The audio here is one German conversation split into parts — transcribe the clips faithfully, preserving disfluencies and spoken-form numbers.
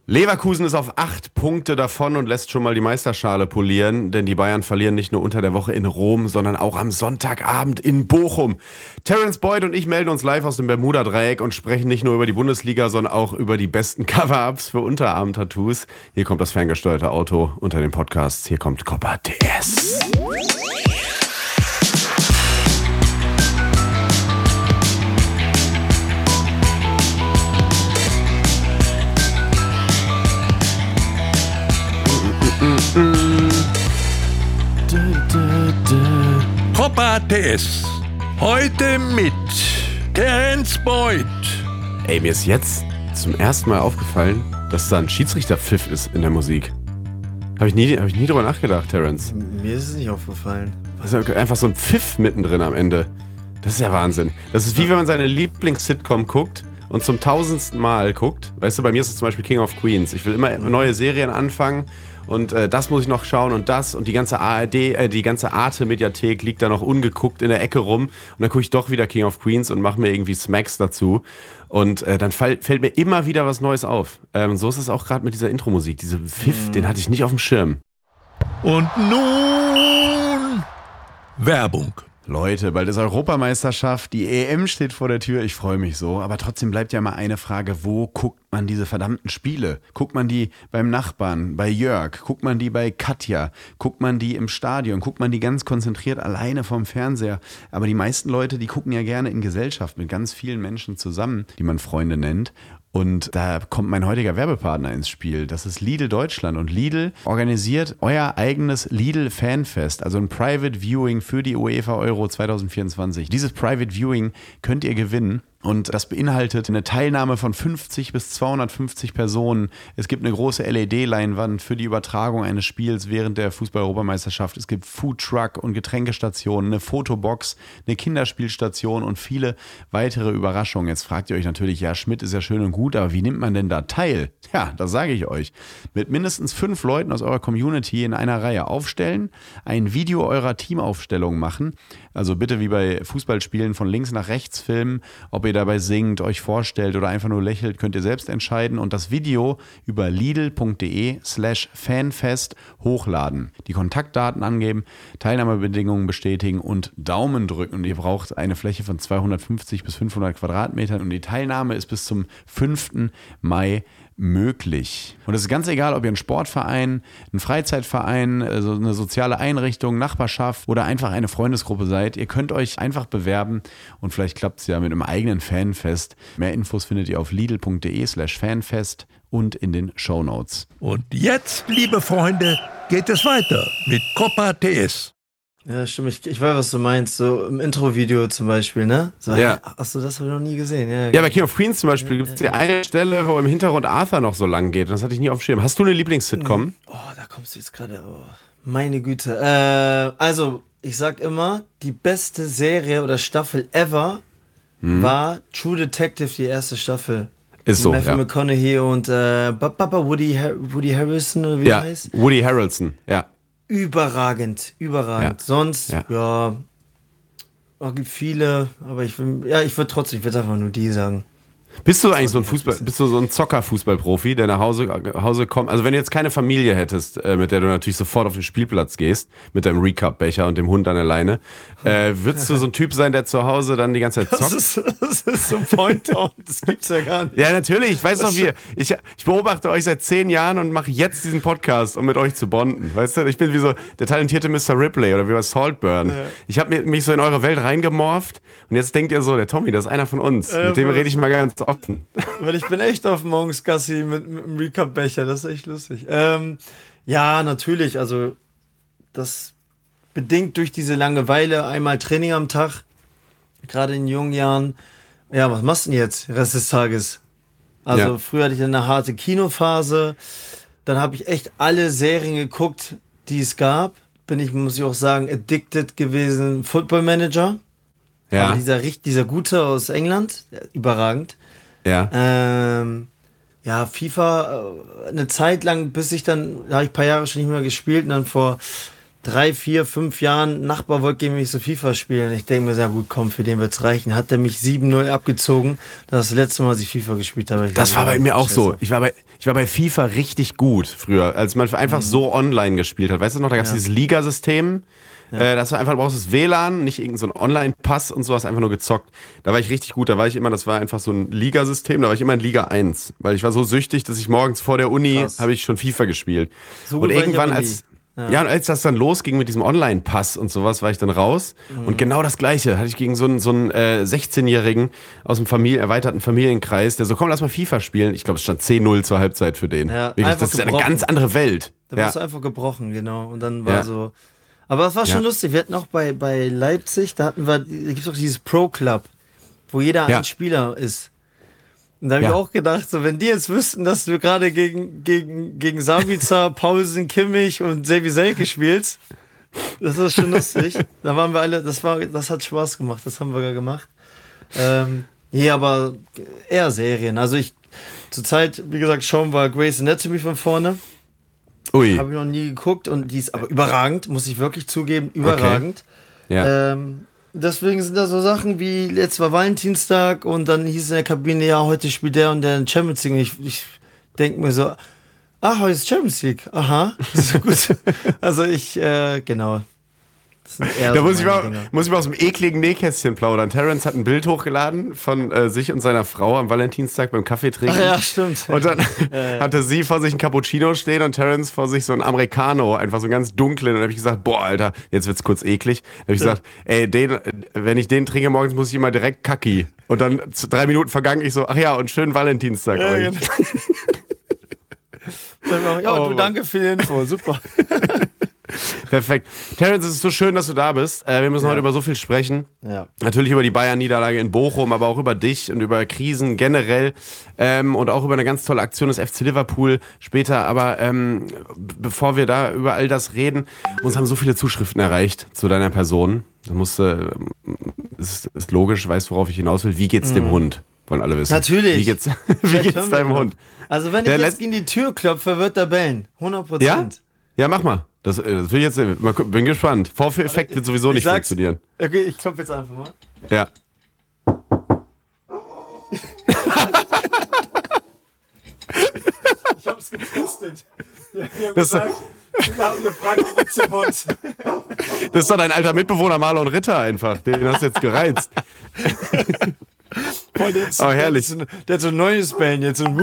Leverkusen ist auf acht Punkte davon und lässt schon mal die Meisterschale polieren, denn die Bayern verlieren nicht nur unter der Woche in Rom, sondern auch am Sonntagabend in Bochum. Terence Boyd und ich melden uns live aus dem Bermuda-Dreieck und sprechen nicht nur über die Bundesliga, sondern auch über die besten Cover-Ups für Unterarm-Tattoos. Hier kommt das ferngesteuerte Auto unter den Podcasts. Hier kommt Coppa T S. Coppa T S. Heute mit Terence Boyd. Ey, mir ist jetzt zum ersten Mal aufgefallen, dass da ein Schiedsrichterpfiff ist in der Musik. Habe ich nie, hab ich nie drüber nachgedacht, Terence. Mir ist es nicht aufgefallen. Also einfach so ein Pfiff mittendrin am Ende. Das ist ja Wahnsinn. Das ist wie wenn man seine Lieblings-Sitcom guckt und zum tausendsten Mal guckt. Weißt du, bei mir ist es zum Beispiel King of Queens. Ich will immer neue Serien anfangen. Und äh, das muss ich noch schauen und das und die ganze A R D, äh, die ganze Arte-Mediathek liegt da noch ungeguckt in der Ecke rum. Und dann gucke ich doch wieder King of Queens und mache mir irgendwie Smacks dazu. Und äh, dann fall, fällt mir immer wieder was Neues auf. Ähm, so ist es auch gerade mit dieser Intro-Musik. Diese Pfiff, mm. den hatte ich nicht auf dem Schirm. Und nun Werbung. Leute, bald ist Europameisterschaft, die E M steht vor der Tür, ich freue mich so. Aber trotzdem bleibt ja mal eine Frage, wo guckt man diese verdammten Spiele? Guckt man die beim Nachbarn, bei Jörg? Guckt man die bei Katja? Guckt man die im Stadion? Guckt man die ganz konzentriert alleine vorm Fernseher? Aber die meisten Leute, die gucken ja gerne in Gesellschaft mit ganz vielen Menschen zusammen, die man Freunde nennt. Und da kommt mein heutiger Werbepartner ins Spiel. Das ist Lidl Deutschland. Und Lidl organisiert euer eigenes Lidl Fanfest, also ein Private Viewing für die UEFA Euro zwanzig vierundzwanzig. Dieses Private Viewing könnt ihr gewinnen. Und das beinhaltet eine Teilnahme von fünfzig bis zweihundertfünfzig Personen. Es gibt eine große L E D-Leinwand für die Übertragung eines Spiels während der Fußball-Europameisterschaft. Es gibt Foodtruck und Getränkestationen, eine Fotobox, eine Kinderspielstation und viele weitere Überraschungen. Jetzt fragt ihr euch natürlich, ja, Schmidt ist ja schön und gut, aber wie nimmt man denn da teil? Ja, das sage ich euch. Mit mindestens fünf Leuten aus eurer Community in einer Reihe aufstellen, ein Video eurer Teamaufstellung machen. Also bitte wie bei Fußballspielen von links nach rechts filmen, ob ihr dabei singt, euch vorstellt oder einfach nur lächelt, könnt ihr selbst entscheiden und das Video über lidl.de slash fanfest hochladen. Die Kontaktdaten angeben, Teilnahmebedingungen bestätigen und Daumen drücken. Und ihr braucht eine Fläche von zweihundertfünfzig bis fünfhundert Quadratmetern und die Teilnahme ist bis zum fünften Mai möglich. Und es ist ganz egal, ob ihr ein Sportverein, ein Freizeitverein, also eine soziale Einrichtung, Nachbarschaft oder einfach eine Freundesgruppe seid. Ihr könnt euch einfach bewerben und vielleicht klappt es ja mit einem eigenen Fanfest. Mehr Infos findet ihr auf lidl.de slash fanfest und in den Shownotes. Und jetzt, liebe Freunde, geht es weiter mit Coppa T S. Ja, stimmt. Ich, ich weiß, was du meinst. So im Intro-Video zum Beispiel, ne? So, ja. Achso, das habe ich noch nie gesehen. Ja, ja, bei King of Queens zum Beispiel gibt es die eine Stelle, wo im Hintergrund Arthur noch so lang geht. Das hatte ich nie auf dem Schirm. Hast du eine Lieblings-Sitcom? Oh, da kommst du jetzt gerade. Oh, meine Güte. Äh, also, ich sag immer, die beste Serie oder Staffel ever hm. war True Detective, die erste Staffel. Ist so, Matthew ja. McConaughey und äh, Papa Woody, Woody Harrelson, oder wie ja, er heißt? Woody Harrelson, ja. Überragend, überragend. Ja. Sonst, ja, ja es gibt viele, aber ich will, ja, ich würde trotzdem, ich würde einfach nur die sagen. Bist du eigentlich so ein Fußball, bist du so ein Zocker-Fußballprofi, der nach Hause, Hause kommt? Also wenn du jetzt keine Familie hättest, äh, mit der du natürlich sofort auf den Spielplatz gehst, mit deinem Recap-Becher und dem Hund an der Leine, äh, würdest du so ein Typ sein, der zu Hause dann die ganze Zeit zockt? Das ist, das ist so Point-Out, das gibt's ja gar nicht. Ja, natürlich, ich weiß doch wie, ich, ich beobachte euch seit zehn Jahren und mache jetzt diesen Podcast, um mit euch zu bonden, weißt du? Ich bin wie so der talentierte Mister Ripley oder wie bei Saltburn. Ja. Ich habe mich so in eure Welt reingemorpht und jetzt denkt ihr so, der Tommy, das ist einer von uns, äh, mit dem rede ich mal ganz offen. Weil ich bin echt auf morgens Gassi mit, mit einem Recap-Becher, das ist echt lustig. Ähm, ja, natürlich, also das bedingt durch diese Langeweile, einmal Training am Tag, gerade in jungen Jahren. Ja, was machst du denn jetzt, Rest des Tages? Also ja. Früher hatte ich eine harte Kinophase, dann habe ich echt alle Serien geguckt, die es gab. Bin ich, muss ich auch sagen, addicted gewesen, Football Manager. Ja. Aber dieser, dieser Gute aus England, überragend. Ja. Ähm, ja, FIFA, eine Zeit lang, bis ich dann, da habe ich ein paar Jahre schon nicht mehr gespielt und dann vor drei, vier, fünf Jahren, Nachbar wollte gegen mich so FIFA spielen. Ich denke mir, sehr gut, komm, für den wird's reichen. Hat er mich sieben null abgezogen. Das, das letzte Mal, als ich FIFA gespielt habe. Das war bei mir auch so. Ich war bei, ich war bei FIFA richtig gut früher, als man einfach mhm. so online gespielt hat. Weißt du noch, da gab es ja. dieses Ligasystem. Ja. Äh, das war einfach, du brauchst das W L A N, nicht irgendein so ein Online-Pass und so, hast einfach nur gezockt. Da war ich richtig gut, da war ich immer, das war einfach so ein Ligasystem, da war ich immer in Liga eins. Weil ich war so süchtig, dass ich morgens vor der Uni habe ich schon FIFA gespielt. So und irgendwann, als Ja. ja, und als das dann losging mit diesem Online-Pass und sowas, war ich dann raus. Mhm. Und genau das Gleiche hatte ich gegen so einen, so einen äh, sechzehnjährigen aus dem Familie, erweiterten Familienkreis, der so, komm, lass mal FIFA spielen. Ich glaube, es stand zehn null zur Halbzeit für den. Ja, Wirklich, das ist gebrochen. Eine ganz andere Welt. Da ja. warst du einfach gebrochen, genau. Und dann war ja. so... Aber das war schon ja. lustig. Wir hatten auch bei, bei Leipzig, da hatten wir, da gibt es auch dieses Pro-Club, wo jeder ja. ein Spieler ist. Und da habe ja. ich auch gedacht, so, wenn die jetzt wüssten, dass du gerade gegen, gegen, gegen Sabitzer, Paulsen, Kimmich und Sevi Selke spielst, das ist schon lustig. Da waren wir alle, das war, das hat Spaß gemacht, das haben wir ja gemacht. Ähm, ja, aber eher Serien. Also ich, zurzeit, wie gesagt, schauen wir Grey's Anatomy von vorne. Ui. Habe ich noch nie geguckt und die ist aber überragend, muss ich wirklich zugeben, überragend. Okay. Ja. Ähm, deswegen sind da so Sachen wie, letztes war Valentinstag und dann hieß es in der Kabine, ja, heute spielt der und der Champions League. Und ich, ich denke mir so, ach, heute ist Champions League. Aha, so gut. Also ich, äh, genau. Da so muss, ich mal, muss ich mal aus dem ekligen Nähkästchen plaudern. Terence hat ein Bild hochgeladen von äh, sich und seiner Frau am Valentinstag beim Kaffee trinken. Ach ja, stimmt. Und dann ja, ja. hatte sie vor sich ein Cappuccino stehen und Terence vor sich so ein Americano, einfach so einen ganz dunklen. Und dann habe ich gesagt, boah, Alter, jetzt wird's kurz eklig. Dann habe ich gesagt, ey, den, wenn ich den trinke morgens, muss ich immer direkt kacki. Und dann drei Minuten vergangen, ich so, ach ja, und schönen Valentinstag ja, euch. Genau. Ja, oh, du, danke für die Info, super. Perfekt. Terence, es ist so schön, dass du da bist. Äh, wir müssen ja. heute über so viel sprechen. Ja. Natürlich über die Bayern-Niederlage in Bochum, aber auch über dich und über Krisen generell ähm, und auch über eine ganz tolle Aktion des F C Liverpool später. Aber ähm, bevor wir da über all das reden, uns haben so viele Zuschriften erreicht zu deiner Person. Da musste, äh, ist, ist logisch, weißt, worauf ich hinaus will. Wie geht's mhm. dem Hund? Wollen alle wissen. Natürlich. Wie geht's, wie geht's deinem Hund? Also wenn ich Der jetzt in die Tür klopfe, wird er bellen. hundert Prozent. Ja? Ja, mach mal. Das, das will ich jetzt sehen. Mal, bin gespannt. Vorführeffekt wird sowieso nicht funktionieren. Okay, ich klopfe jetzt einfach mal. Ja. Ich hab's getestet. Die haben das, gesagt, wir haben eine Frage zum Hund. Das ist doch dein alter Mitbewohner Marlon Ritter einfach. Den hast du jetzt gereizt. Boah, der oh, herrlich. Der hat, so, der hat so ein neues Bellen jetzt. So ein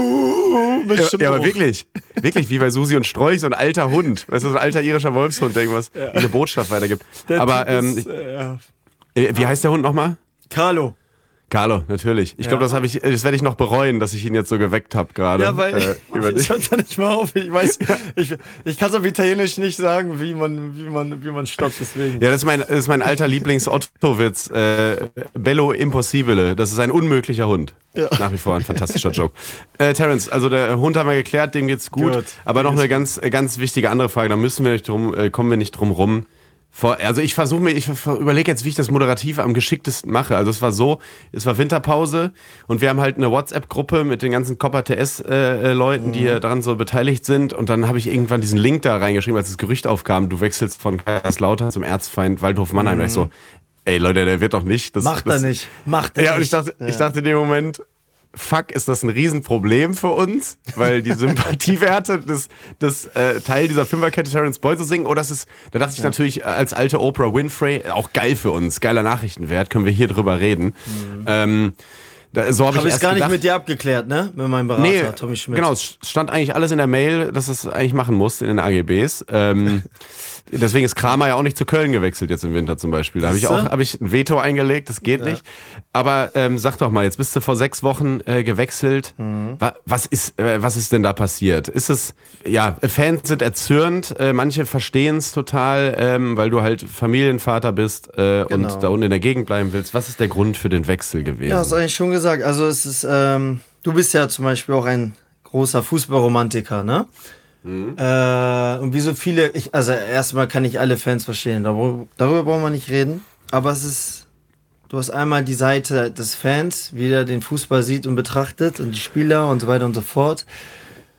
ja, ja, aber wirklich. Wirklich, wie bei Susi und Strolch, so ein alter Hund. Weißt du, so ein alter irischer Wolfshund, der irgendwas ja. eine Botschaft weitergibt. Der aber, ähm, ist, äh, ja. wie heißt der Hund nochmal? Carlo. Carlo, natürlich. Ich ja. glaube, das habe ich, das werde ich noch bereuen, dass ich ihn jetzt so geweckt habe gerade. Ja, weil äh, über ich hört da nicht mal auf. Ich weiß, ich, ich kann es auf Italienisch nicht sagen, wie man, wie man, wie man stoppt. Deswegen. Ja, das ist mein, das ist mein alter Lieblings-Otto-Witz. Äh, Bello Impossibile. Das ist ein unmöglicher Hund. Ja. Nach wie vor ein fantastischer Joke. Äh, Terence, also der Hund haben wir geklärt, dem geht's gut. gut. Aber noch eine ganz, ganz wichtige andere Frage. Da müssen wir nicht drum, äh, kommen wir nicht drum rum. Vor, also ich versuche mir, ich überlege jetzt, wie ich das moderativ am geschicktesten mache. Also es war so, es war Winterpause und wir haben halt eine WhatsApp-Gruppe mit den ganzen Copper T S-Leuten, äh, die mhm. daran so beteiligt sind. Und dann habe ich irgendwann diesen Link da reingeschrieben, als das Gerücht aufkam, du wechselst von Kaiserslautern zum Erzfeind Waldhof Mannheim. Mhm. Da ich so, ey Leute, der wird doch nicht. Das, Macht das, er nicht. Macht er ja, nicht. Und ich dachte, ja. ich dachte in dem Moment, fuck, ist das ein Riesenproblem für uns, weil die Sympathiewerte des, des äh, Teil dieser Fünferkette Terence Boyd zu singen, oder das ist, da dachte ich ja. natürlich als alte Oprah Winfrey, auch geil für uns, geiler Nachrichtenwert, können wir hier drüber reden. Mhm. Ähm, da, so habe hab ich es gar gedacht, nicht mit dir abgeklärt, ne? Mit meinem Berater, nee, Tommy Schmidt. Genau, es stand eigentlich alles in der Mail, dass es eigentlich machen musste in den A G Bs. Ähm, Deswegen ist Kramer ja auch nicht zu Köln gewechselt jetzt im Winter zum Beispiel. Da habe ich auch hab ich ein Veto eingelegt, das geht ja. nicht. Aber ähm, sag doch mal, jetzt bist du vor sechs Wochen äh, gewechselt. Mhm. Was, was, ist, äh, was ist denn da passiert? Ist es, ja, Fans sind erzürnt, äh, manche verstehen es total, ähm, weil du halt Familienvater bist äh, genau. und da unten in der Gegend bleiben willst. Was ist der Grund für den Wechsel gewesen? Ja, hast du eigentlich schon gesagt. Also es ist, ähm, du bist ja zum Beispiel auch ein großer Fußballromantiker, ne? Mhm. Äh, und wie so viele, ich, also erstmal kann ich alle Fans verstehen, darüber, darüber brauchen wir nicht reden, aber es ist, du hast einmal die Seite des Fans, wie er den Fußball sieht und betrachtet und die Spieler und so weiter und so fort.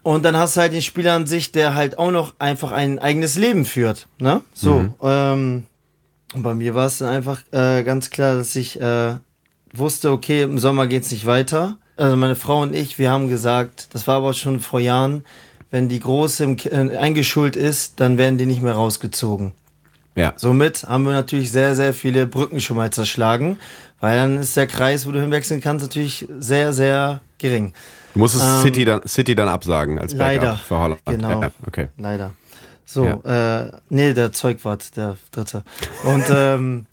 Und dann hast du halt den Spieler an sich, der halt auch noch einfach ein eigenes Leben führt. Ne? So. Mhm. Ähm, und bei mir war es dann einfach äh, ganz klar, dass ich äh, wusste, okay, im Sommer geht's nicht weiter. Also meine Frau und ich, wir haben gesagt, das war aber schon vor Jahren, wenn die Große im, äh, eingeschult ist, dann werden die nicht mehr rausgezogen. Ja. Somit haben wir natürlich sehr, sehr viele Brücken schon mal zerschlagen, weil dann ist der Kreis, wo du hinwechseln kannst, natürlich sehr, sehr gering. Du musstest ähm, City, dann, City dann absagen als Backup leider, für Holland. Genau, ja, okay. leider. So, ja. äh, nee, der Zeugwart, der Dritte. Und ähm,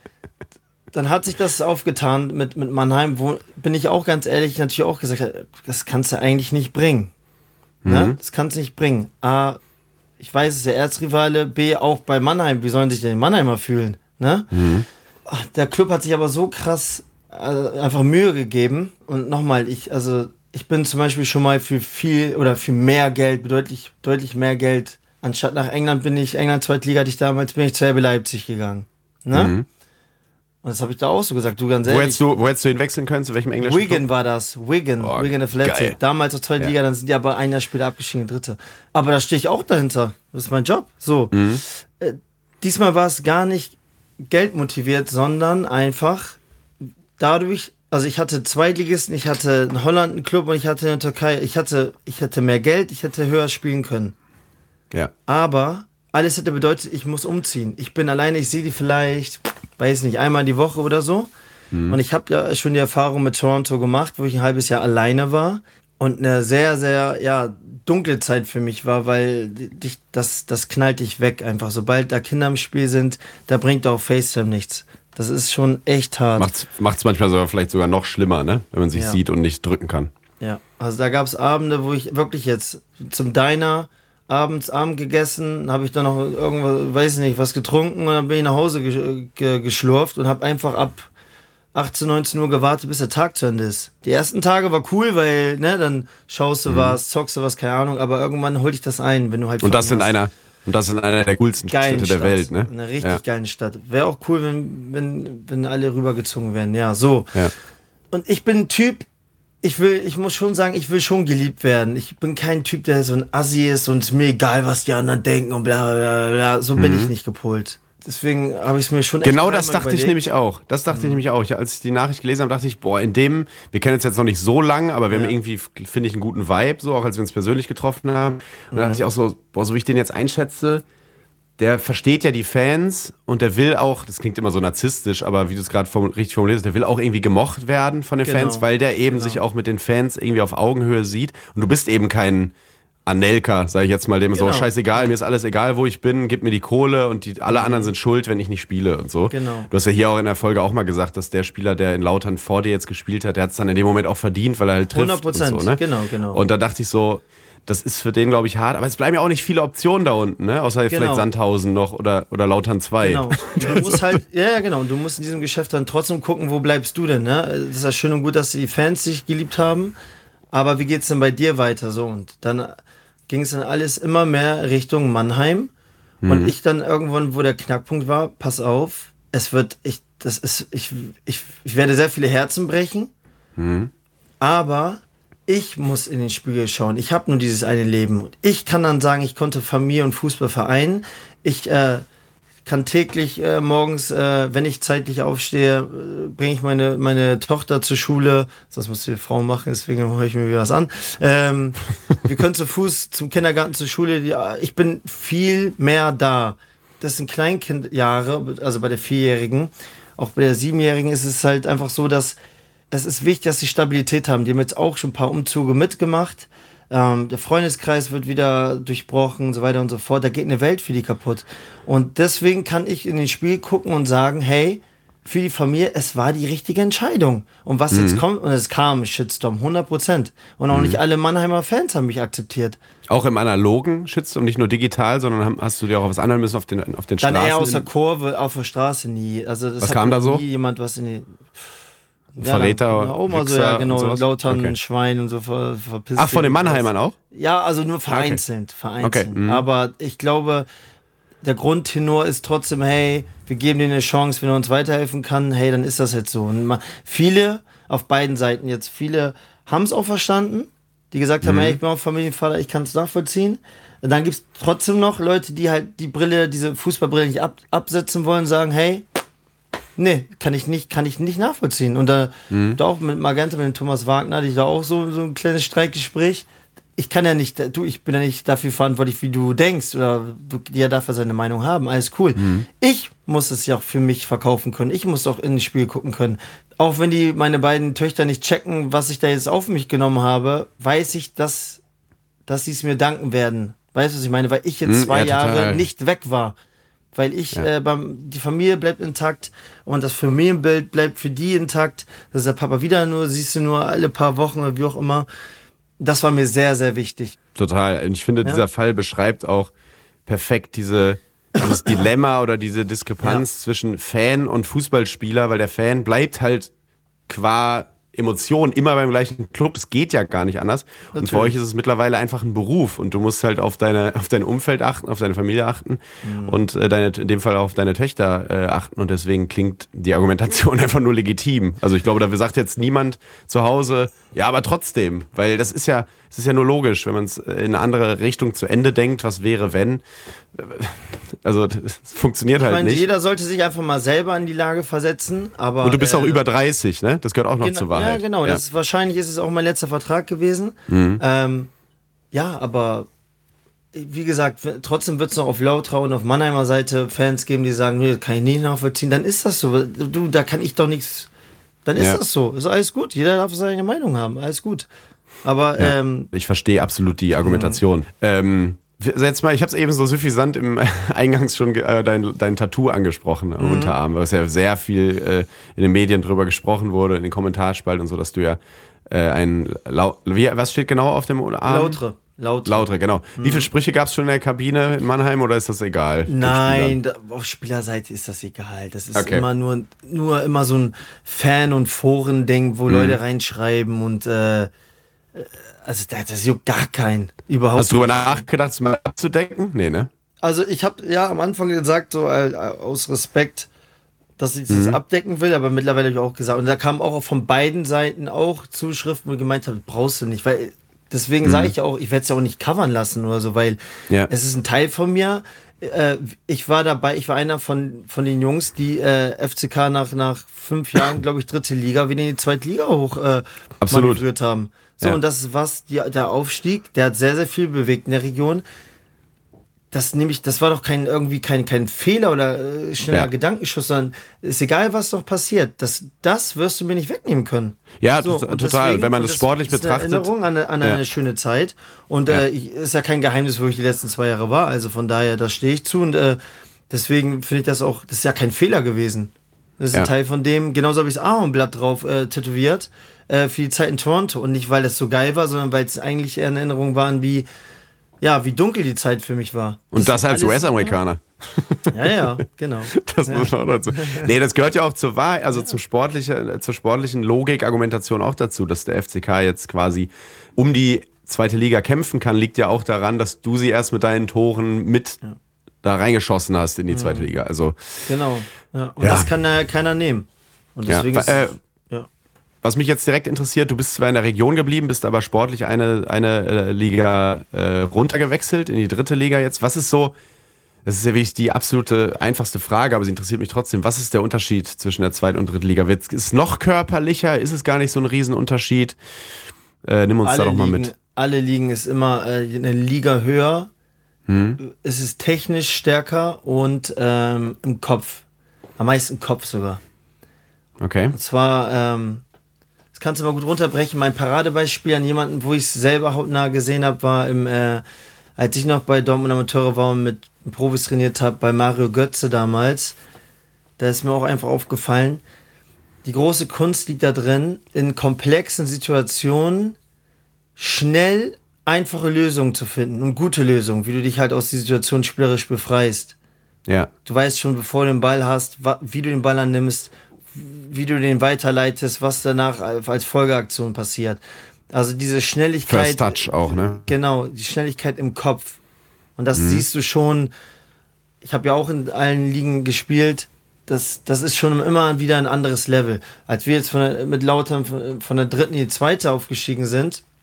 dann hat sich das aufgetan mit, mit Mannheim, wo, bin ich auch ganz ehrlich, natürlich auch gesagt, das kannst du eigentlich nicht bringen. Mhm. Ne? Das kannst du nicht bringen. A, ich weiß, es ist der Erzrivale, B, auch bei Mannheim, wie sollen sich denn die Mannheimer fühlen? Ne? Mhm. Ach, der Club hat sich aber so krass äh, einfach Mühe gegeben. Und nochmal, ich, also ich bin zum Beispiel schon mal für viel oder für mehr Geld, deutlich, deutlich mehr Geld, anstatt nach England bin ich, England Zweitliga hatte ich damals, bin ich zu R B Leipzig gegangen. Ne? Mhm. Und das habe ich da auch so gesagt, du ganz ehrlich. Wo hättest du, wo hättest du ihn wechseln können, zu welchem englischen Wigan Club? War das, Wigan, oh, Wigan Athletic. Geil. Damals zur zweiten ja. Liga, dann sind die aber ein Jahr später abgestiegen, Dritte. Aber da stehe ich auch dahinter, das ist mein Job. So, mhm. äh, diesmal war es gar nicht geldmotiviert, sondern einfach dadurch, also ich hatte Zweitligisten, ich hatte in Holland einen Club und ich hatte in der Türkei, ich hatte, ich hatte mehr Geld, ich hätte höher spielen können. Ja. Aber alles hätte bedeutet, ich muss umziehen. Ich bin alleine, ich sehe die vielleicht, weiß nicht, einmal die Woche oder so. Mhm. Und ich habe ja schon die Erfahrung mit Toronto gemacht, wo ich ein halbes Jahr alleine war und eine sehr, sehr, ja, dunkle Zeit für mich war, weil dich, das, das knallt dich weg einfach. Sobald da Kinder im Spiel sind, da bringt auch FaceTime nichts. Das ist schon echt hart. Macht's, macht's manchmal sogar vielleicht sogar noch schlimmer, ne? Wenn man sich ja. sieht und nicht drücken kann. Ja, also da gab's Abende, wo ich wirklich jetzt zum Diner abends Abend gegessen, habe ich dann noch irgendwas, weiß nicht, was getrunken und dann bin ich nach Hause ge- ge- geschlurft und habe einfach ab achtzehn, neunzehn Uhr gewartet, bis der Tag zu Ende ist. Die ersten Tage war cool, weil, ne, dann schaust du mhm. was, zockst du was, keine Ahnung, aber irgendwann holt dich das ein, wenn du halt... Und das in einer, und das in einer der coolsten Städte der Welt, ne? Eine richtig ja. geilen Stadt. Wäre auch cool, wenn, wenn, wenn alle rübergezogen werden, ja, so. Ja. Und ich bin ein Typ, ich will, ich muss schon sagen, ich will schon geliebt werden. Ich bin kein Typ, der so ein Assi ist und es ist mir egal, was die anderen denken und bla bla bla. So mhm. bin ich nicht gepolt. Deswegen habe ich es mir schon echt Genau das dachte überlegt. ich nämlich auch. Das dachte mhm. ich nämlich auch. Ich, als ich die Nachricht gelesen habe, dachte ich, boah, in dem, wir kennen uns jetzt noch nicht so lang, aber wir ja. haben irgendwie, finde ich, einen guten Vibe, so auch als wir uns persönlich getroffen haben. Und mhm. dann dachte ich auch so, boah, so wie ich den jetzt einschätze, der versteht ja die Fans und der will auch, das klingt immer so narzisstisch, aber wie du es gerade form, richtig formulierst, der will auch irgendwie gemocht werden von den genau. Fans, weil der eben genau. sich auch mit den Fans irgendwie auf Augenhöhe sieht. Und du bist eben kein Anelka, sage ich jetzt mal, dem genau. so, scheißegal, mir ist alles egal, wo ich bin, gib mir die Kohle und die, alle anderen sind schuld, wenn ich nicht spiele und so. Genau. Du hast ja hier auch in der Folge auch mal gesagt, dass der Spieler, der in Lautern vor dir jetzt gespielt hat, der hat es dann in dem Moment auch verdient, weil er halt trifft hundert Prozent, und so, ne? genau, genau. Und da dachte ich so, das ist für den, glaube ich, hart. Aber es bleiben ja auch nicht viele Optionen da unten, ne? Außer genau. vielleicht Sandhausen noch oder, oder Lautern zwei. Genau. Du musst halt, ja, genau. Du musst in diesem Geschäft dann trotzdem gucken, wo bleibst du denn, ne? Das ist ja schön und gut, dass die Fans dich geliebt haben. Aber wie geht's denn bei dir weiter, so? Und dann ging es dann alles immer mehr Richtung Mannheim. Mhm. Und ich dann irgendwann, wo der Knackpunkt war, pass auf, es wird, ich, das ist, ich, ich, ich werde sehr viele Herzen brechen. Mhm. Aber ich muss in den Spiegel schauen. Ich habe nur dieses eine Leben. Und ich kann dann sagen, ich konnte Familie und Fußball vereinen. Ich äh, kann täglich äh, morgens, äh, wenn ich zeitlich aufstehe, äh, bringe ich meine, meine Tochter zur Schule. Sonst muss die Frau machen, deswegen höre ich mir wieder was an. Ähm, wir können zu Fuß zum Kindergarten, zur Schule. Ja, ich bin viel mehr da. Das sind Kleinkindjahre, also bei der Vierjährigen. Auch bei der Siebenjährigen ist es halt einfach so, dass es ist wichtig, dass sie Stabilität haben. Die haben jetzt auch schon ein paar Umzüge mitgemacht. Ähm, der Freundeskreis wird wieder durchbrochen und so weiter und so fort. Da geht eine Welt für die kaputt. Und deswegen kann ich in den Spiel gucken und sagen, hey, für die Familie, es war die richtige Entscheidung. Und was mhm. jetzt kommt, und es kam, Shitstorm, hundert Prozent. Und auch mhm. nicht alle Mannheimer Fans haben mich akzeptiert. Auch im analogen Shitstorm, nicht nur digital, sondern hast du dir auch was anhören müssen auf den, auf den Dann Straßen? Dann eher aus der Kurve, auf der Straße nie. Also das was hat kam da so? Nie jemand was in die... Verräter, ja, auch mal so, ja, genau, Lautern, okay. Schwein und so ver, verpisst. Ach, von den Mannheimern auch? Ja, also nur vereinzelt, okay. vereinzelt. Okay. Mhm. Aber ich glaube, der Grundtenor ist trotzdem, hey, wir geben denen eine Chance, wenn er uns weiterhelfen kann, hey, dann ist das jetzt so. Und viele, auf beiden Seiten jetzt, viele haben es auch verstanden, die gesagt haben, Mhm. ey, ich bin auch Familienvater, ich kann es nachvollziehen. Dann gibt es trotzdem noch Leute, die halt die Brille, diese Fußballbrille nicht ab, absetzen wollen, sagen, hey, nee, kann ich nicht, kann ich nicht nachvollziehen. Und da, Mhm. da auch mit Magenta, mit dem Thomas Wagner, hatte ich da auch so, so ein kleines Streitgespräch. Ich kann ja nicht, du, ich bin ja nicht dafür verantwortlich, wie du denkst, oder du, jeder darf ja seine Meinung haben, alles cool. Mhm. Ich muss es ja auch für mich verkaufen können. Ich muss auch in das Spiel gucken können. Auch wenn die, meine beiden Töchter nicht checken, was ich da jetzt auf mich genommen habe, weiß ich, dass, dass sie es mir danken werden. Weißt du, was ich meine? Weil ich jetzt Mhm, zwei ja, Jahre total. nicht weg war. Weil ich, Ja. äh, beim, die Familie bleibt intakt und das Familienbild bleibt für die intakt. Das ist der Papa wieder nur, siehst du nur alle paar Wochen oder wie auch immer. Das war mir sehr, sehr wichtig. Total. Und ich finde, Ja. dieser Fall beschreibt auch perfekt diese, dieses Dilemma oder diese Diskrepanz zwischen Fan und Fußballspieler, weil der Fan bleibt halt qua Emotion immer beim gleichen Club. Es geht ja gar nicht anders. Und für Natürlich. euch ist es mittlerweile einfach ein Beruf und du musst halt auf deine, auf dein Umfeld achten, auf deine Familie achten und äh, deine, in dem Fall auch auf deine Töchter äh, achten. Und deswegen klingt die Argumentation einfach nur legitim. Also ich glaube, da sagt jetzt niemand zu Hause, ja, aber trotzdem, weil das ist ja, es ist ja nur logisch, wenn man es in eine andere Richtung zu Ende denkt, was wäre, wenn. Also es funktioniert Ich halt meine, nicht. jeder sollte sich einfach mal selber in die Lage versetzen. Aber, Und du bist auch äh, über dreißig, ne? Das gehört auch noch genau, zur Wahrheit. Ja, genau. Das ist, wahrscheinlich ist es auch mein letzter Vertrag gewesen. Mhm. Ähm, ja, aber wie gesagt, w- trotzdem wird es noch auf Lautrau und auf Mannheimer Seite Fans geben, die sagen, nee, das kann ich nicht nachvollziehen. Dann ist das so. Du, da kann ich doch nichts. Dann ist Ja. das so. Ist alles gut. Jeder darf seine Meinung haben. Alles gut. Aber Ja. ähm, Ich verstehe absolut die Argumentation. Ähm, jetzt mal, ich habe es eben so suffisant im Eingangs schon ge- äh, dein, dein Tattoo angesprochen am Unterarm, weil es ja sehr viel äh, in den Medien drüber gesprochen wurde, in den Kommentarspalten und so, dass du ja äh, ein Lau wie, was steht genau auf dem Arm? Lautre. Lautre. Lautre, genau. Wie viele Sprüche gab es schon in der Kabine in Mannheim oder ist das egal? den Nein, da, auf Spielerseite ist das egal. Das ist Okay. immer nur, nur immer so ein Fan- und Foren-Ding, wo Mhm. Leute reinschreiben und äh, äh, also das, das juckt gar keinen. Überhaupt Hast du drüber nicht. nachgedacht, es mal abzudecken? Nee, ne? Also ich habe ja am Anfang gesagt, so äh, aus Respekt, dass ich das abdecken will, aber mittlerweile habe ich auch gesagt, und da kamen auch von beiden Seiten auch Zuschriften, wo ich gemeint habe, brauchst du nicht, weil deswegen sage ich ja auch, ich werde es ja auch nicht covern lassen oder so, weil Ja. es ist ein Teil von mir. Äh, ich war dabei, ich war einer von, von den Jungs, die äh, F C K nach, nach fünf Jahren, glaube ich, dritte Liga, wieder in die zweite Liga hoch äh, Absolut. manövriert haben. So, Ja. und das ist was, die, der Aufstieg, der hat sehr, sehr viel bewegt in der Region. Das nämlich, das war doch kein irgendwie kein, kein Fehler oder äh, schneller Ja. Gedankenschuss, sondern ist egal, was doch passiert. Das, das wirst du mir nicht wegnehmen können. Ja, So, tot- und total. deswegen- Wenn man und das sportlich ist betrachtet. Eine Erinnerung an, eine- an eine Ja. schöne Zeit. Und Ja. äh, ich, ist ja kein Geheimnis, wo ich die letzten zwei Jahre war. Also von daher, da stehe ich zu. Und äh, deswegen finde ich das auch, das ist ja kein Fehler gewesen. Das ist Ja. ein Teil von dem, genauso habe ich das Ahornblatt drauf äh, tätowiert, äh, für die Zeit in Toronto. Und nicht, weil das so geil war, sondern weil es eigentlich eher eine Erinnerung waren, wie, ja, wie dunkel die Zeit für mich war. Und das als alles- U S-Amerikaner. Ja, ja, genau. Das muss man auch dazu. Nee, das gehört ja auch zur Wahrheit, also zum sportliche, zur sportlichen Logik, Argumentation auch dazu, dass der F C K jetzt quasi um die zweite Liga kämpfen kann, liegt ja auch daran, dass du sie erst mit deinen Toren mit da reingeschossen hast in die zweite Liga. Also, Genau. Ja. Und Ja. das kann da keiner nehmen. Und ja. deswegen ist, Äh, ja. Was mich jetzt direkt interessiert, du bist zwar in der Region geblieben, bist aber sportlich eine, eine äh, Liga äh, runtergewechselt in die dritte Liga jetzt. Was ist so, das ist ja wirklich die absolute einfachste Frage, aber sie interessiert mich trotzdem. Was ist der Unterschied zwischen der zweiten und dritten Liga? Wird- Ist es noch körperlicher? Ist es gar nicht so ein Riesenunterschied? Äh, nimm uns da doch mal Ligen, mit. alle Ligen ist immer äh, eine Liga höher. Hm? Es ist technisch stärker und ähm, im Kopf. Am meisten im Kopf sogar. Okay. Und zwar, ähm, das kannst du mal gut runterbrechen. Mein Paradebeispiel an jemanden, wo ich es selber hautnah gesehen habe, war im, äh, als ich noch bei Dortmund Amateure war und mit Profis trainiert habe, bei Mario Götze damals. Da ist mir auch einfach aufgefallen, die große Kunst liegt da drin, in komplexen Situationen schnell einfache Lösungen zu finden und gute Lösungen, wie du dich halt aus der Situation spielerisch befreist. Ja. Du weißt schon, bevor du den Ball hast, wa- wie du den Ball annimmst, wie du den weiterleitest, was danach als Folgeaktion passiert. Also diese Schnelligkeit. First Touch auch, ne? Genau, die Schnelligkeit im Kopf. Und das siehst du schon. Ich habe ja auch in allen Ligen gespielt. Das, das ist schon immer wieder ein anderes Level. Als wir jetzt von der, mit Lautern von, von der dritten in die zweite aufgestiegen sind,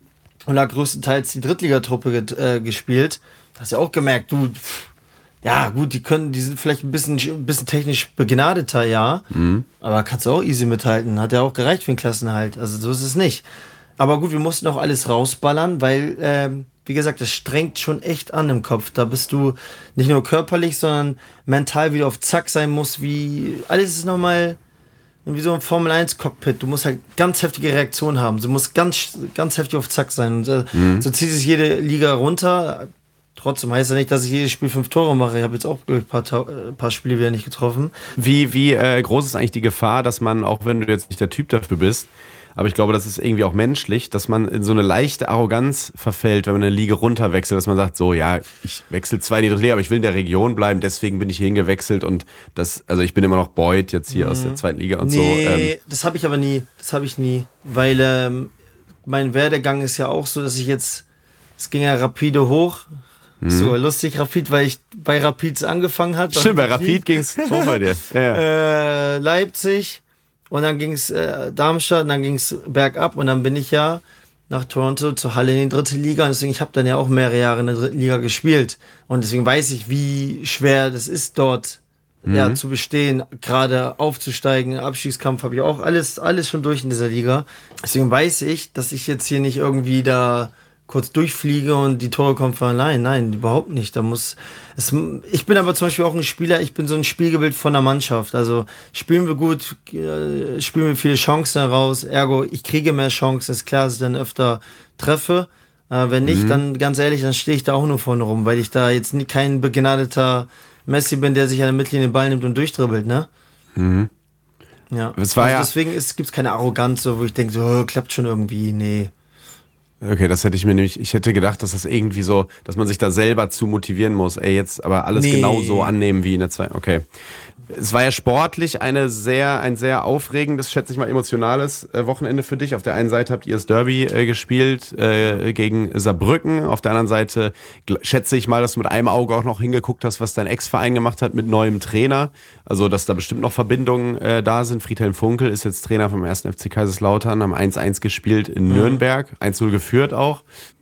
und da größtenteils die Drittligatruppe get, äh, gespielt. Da hast du ja auch gemerkt, du, pff, ja gut, die können, die sind vielleicht ein bisschen, ein bisschen technisch begnadeter, ja, mhm. aber kannst du auch easy mithalten. Hat ja auch gereicht für den Klassenerhalt. Also so ist es nicht. Aber gut, wir mussten auch alles rausballern, weil, ähm, wie gesagt, das strengt schon echt an im Kopf. Da bist du nicht nur körperlich, sondern mental wieder auf Zack sein musst, wie, alles ist nochmal wie so ein Formel eins Cockpit. Du musst halt ganz heftige Reaktionen haben. Du musst ganz, ganz heftig auf Zack sein. Und, äh, mhm. so zieht sich jede Liga runter. Trotzdem heißt ja nicht, dass ich jedes Spiel fünf Tore mache. Ich habe jetzt auch ein paar, äh, paar Spiele wieder nicht getroffen. Wie, wie äh, groß ist eigentlich die Gefahr, dass man, auch wenn du jetzt nicht der Typ dafür bist, aber ich glaube, das ist irgendwie auch menschlich, dass man in so eine leichte Arroganz verfällt, wenn man eine Liga runterwechselt, dass man sagt, so, ja, ich wechsle zwar in die dritte Liga, aber ich will in der Region bleiben, deswegen bin ich hierhin gewechselt und das, also ich bin immer noch Boyd jetzt hier mhm. aus der zweiten Liga und nee, so. Nee, ähm. das habe ich aber nie, das habe ich nie, weil ähm, mein Werdegang ist ja auch so, dass ich jetzt, es ging ja rapide hoch, mhm. so lustig Rapid, weil ich bei Rapid angefangen habe. Stimmt, bei Rapid ging es hoch bei dir. Ja, ja. Äh, Leipzig. Und dann ging es äh, Darmstadt und dann ging es bergab und dann bin ich ja nach Toronto zur Halle in die dritte Liga und deswegen, ich habe dann ja auch mehrere Jahre in der dritten Liga gespielt und deswegen weiß ich, wie schwer das ist, dort mhm. ja, zu bestehen, gerade aufzusteigen, Abstiegskampf habe ich auch alles, alles schon durch in dieser Liga. Deswegen weiß ich, dass ich jetzt hier nicht irgendwie da kurz durchfliege und die Tore kommen von allein. Nein, überhaupt nicht. Da muss es, ich bin aber zum Beispiel auch ein Spieler, ich bin so ein Spiegelbild von der Mannschaft. Also spielen wir gut, äh, spielen wir viele Chancen heraus, ergo ich kriege mehr Chancen. Ist klar, dass ich dann öfter treffe. Äh, wenn nicht, mhm. dann ganz ehrlich, dann stehe ich da auch nur vorne rum, weil ich da jetzt nie, kein begnadeter Messi bin, der sich an der Mittellinie den Ball nimmt und durchdribbelt, ne? Mhm. Ja. Das war also ja deswegen gibt es keine Arroganz, so, wo ich denke, so, oh, klappt schon irgendwie, nee. Okay, das hätte ich mir nämlich, ich hätte gedacht, dass das irgendwie so, dass man sich da selber zu motivieren muss. Ey, jetzt aber alles nee. genau so annehmen wie in der zweiten. Okay. Es war ja sportlich eine sehr, ein sehr aufregendes, schätze ich mal, emotionales äh, Wochenende für dich. Auf der einen Seite habt ihr das Derby äh, gespielt äh, gegen Saarbrücken. Auf der anderen Seite schätze ich mal, dass du mit einem Auge auch noch hingeguckt hast, was dein Ex-Verein gemacht hat mit neuem Trainer. Also, dass da bestimmt noch Verbindungen äh, da sind. Friedhelm Funkel ist jetzt Trainer vom ersten F C Kaiserslautern, haben eins eins gespielt in Nürnberg, eins null geführt auch.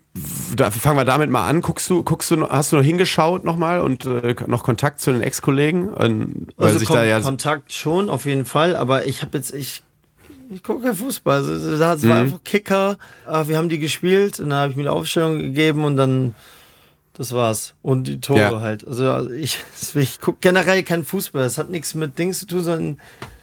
Da fangen wir damit mal an. Guckst du, guckst du, hast du noch hingeschaut nochmal und äh, noch Kontakt zu den Ex-Kollegen? Weil also sich Kon da ja Kontakt schon, auf jeden Fall, aber ich habe jetzt, ich, ich gucke kein Fußball. Also, das war mhm. einfach Kicker, wir haben die gespielt und dann habe ich mir eine Aufstellung gegeben und dann, das war's. Und die Tore ja. halt. Also ich, ich gucke generell keinen Fußball. Das hat nichts mit Dings zu tun, sondern.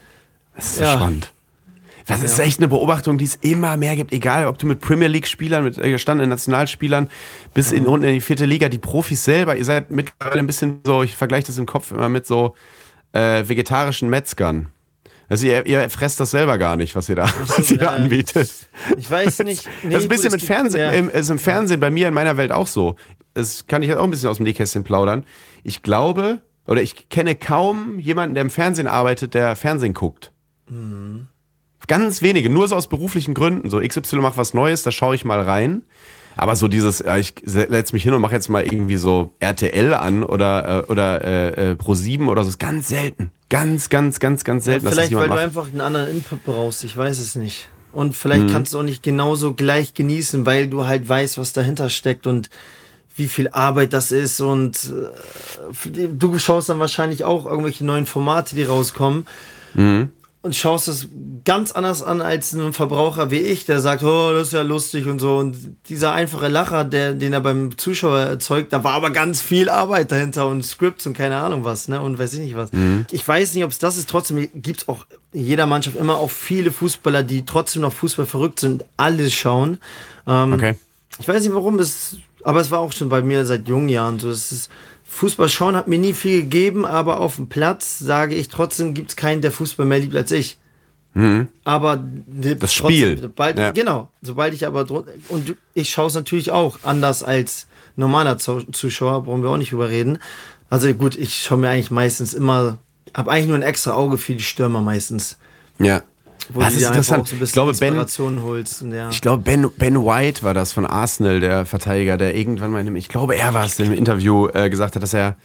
Das ist so ja. spannend. Das ist echt eine Beobachtung, die es immer mehr gibt. Egal, ob du mit Premier League-Spielern, mit gestandenen Nationalspielern bis in, unten in die vierte Liga, die Profis selber, ihr seid mittlerweile ein bisschen so, ich vergleiche das im Kopf immer mit so äh, vegetarischen Metzgern. Also ihr, ihr fresst das selber gar nicht, was ihr da, was ihr da anbietet. Ich weiß nicht. Nee, das ist ein bisschen gut, mit Fernsehen, ja. im, ist im Fernsehen bei mir in meiner Welt auch so. Das kann ich jetzt auch ein bisschen aus dem Nähkästchen plaudern. Ich glaube, oder ich kenne kaum jemanden, der im Fernsehen arbeitet, der Fernsehen guckt. Mhm. Ganz wenige, nur so aus beruflichen Gründen. So X Y macht was Neues, da schaue ich mal rein. Aber so dieses, ja, ich setze mich hin und mache jetzt mal irgendwie so R T L an oder, oder äh, Pro sieben oder so, ist ganz selten. Ganz, ganz, ganz, ganz selten. Ja, vielleicht, dass das weil macht. du einfach einen anderen Input brauchst, ich weiß es nicht. Und vielleicht mhm. kannst du auch nicht genauso gleich genießen, weil du halt weißt, was dahinter steckt und wie viel Arbeit das ist. Und äh, du schaust dann wahrscheinlich auch irgendwelche neuen Formate, die rauskommen. Mhm. Und schaust es ganz anders an als ein Verbraucher wie ich, der sagt, oh, das ist ja lustig und so. Und dieser einfache Lacher, der, den er beim Zuschauer erzeugt, da war aber ganz viel Arbeit dahinter und Scripts und keine Ahnung was, ne? Und weiß ich nicht was. Mhm. Ich weiß nicht, ob es das ist. Trotzdem gibt's auch in jeder Mannschaft immer auch viele Fußballer, die trotzdem noch Fußball verrückt sind, alles schauen. Ähm, okay. Ich weiß nicht warum, es, aber es war auch schon bei mir seit jungen Jahren so. Es ist, Fußball schauen hat mir nie viel gegeben, aber auf dem Platz sage ich trotzdem, gibt es keinen, der Fußball mehr liebt als ich. Mhm. Aber das Spiel. Sobald, ja. Genau, sobald ich aber und ich schaue es natürlich auch anders als normaler Zuschauer, brauchen wir auch nicht drüber reden. Also gut, ich schaue mir eigentlich meistens immer, habe eigentlich nur ein extra Auge für die Stürmer meistens. Ja. Wo das du ist dir interessant. So ein ich glaube, Inspiration Ben, holst. Und ja. Ich glaube, Ben, Ben White war das von Arsenal, der Verteidiger, der irgendwann mal in einem, ich glaube, er war es, der im Interview äh, gesagt hat, dass er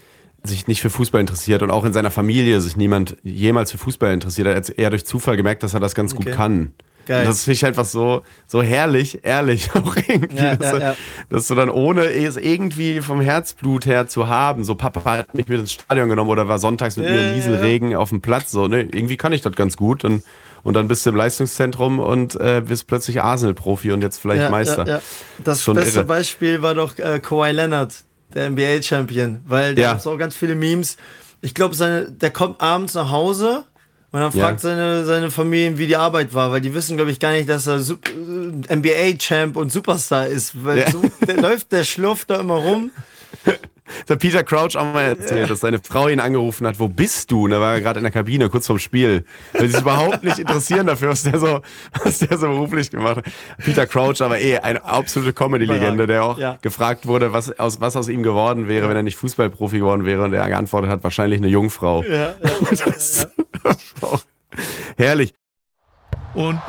sich nicht für Fußball interessiert und auch in seiner Familie sich niemand jemals für Fußball interessiert. Er hat eher durch Zufall gemerkt, dass er das ganz Okay. gut kann. Geil. Und das finde ich einfach so, so herrlich, ehrlich auch irgendwie, Ja, dass, ja, du, ja. dass du dann ohne es irgendwie vom Herzblut her zu haben, so Papa hat mich mit ins Stadion genommen oder war sonntags mit Ja, mir ja, im Nieselregen auf dem Platz, so, ne, irgendwie kann ich das ganz gut und, und dann bist du im Leistungszentrum und äh, bist plötzlich Arsenal-Profi und jetzt vielleicht Ja, Meister. ja, ja. Das Schon beste irre. Beispiel war doch äh, Kawhi Leonard, der N B A-Champion, weil da Ja. gab es auch ganz viele Memes. Ich glaube, seine, der kommt abends nach Hause und dann fragt Ja. seine, seine Familie, wie die Arbeit war, weil die wissen, glaube ich, gar nicht, dass er Sup- äh, N B A-Champ und Superstar ist. Weil Ja. so, der läuft, der schlurft da immer rum. Das hat Peter Crouch auch mal erzählt, dass seine Frau ihn angerufen hat, wo bist du? Und da war er gerade in der Kabine, kurz vorm Spiel. Weil sie sich überhaupt nicht interessieren dafür, was der so, was der so beruflich gemacht hat. Peter Crouch aber eh eine absolute Comedy-Legende, der auch Ja. gefragt wurde, was aus, was aus ihm geworden wäre, wenn er nicht Fußballprofi geworden wäre. Und der geantwortet hat, wahrscheinlich eine Jungfrau. Ja, ja, Das, das war auch herrlich. Und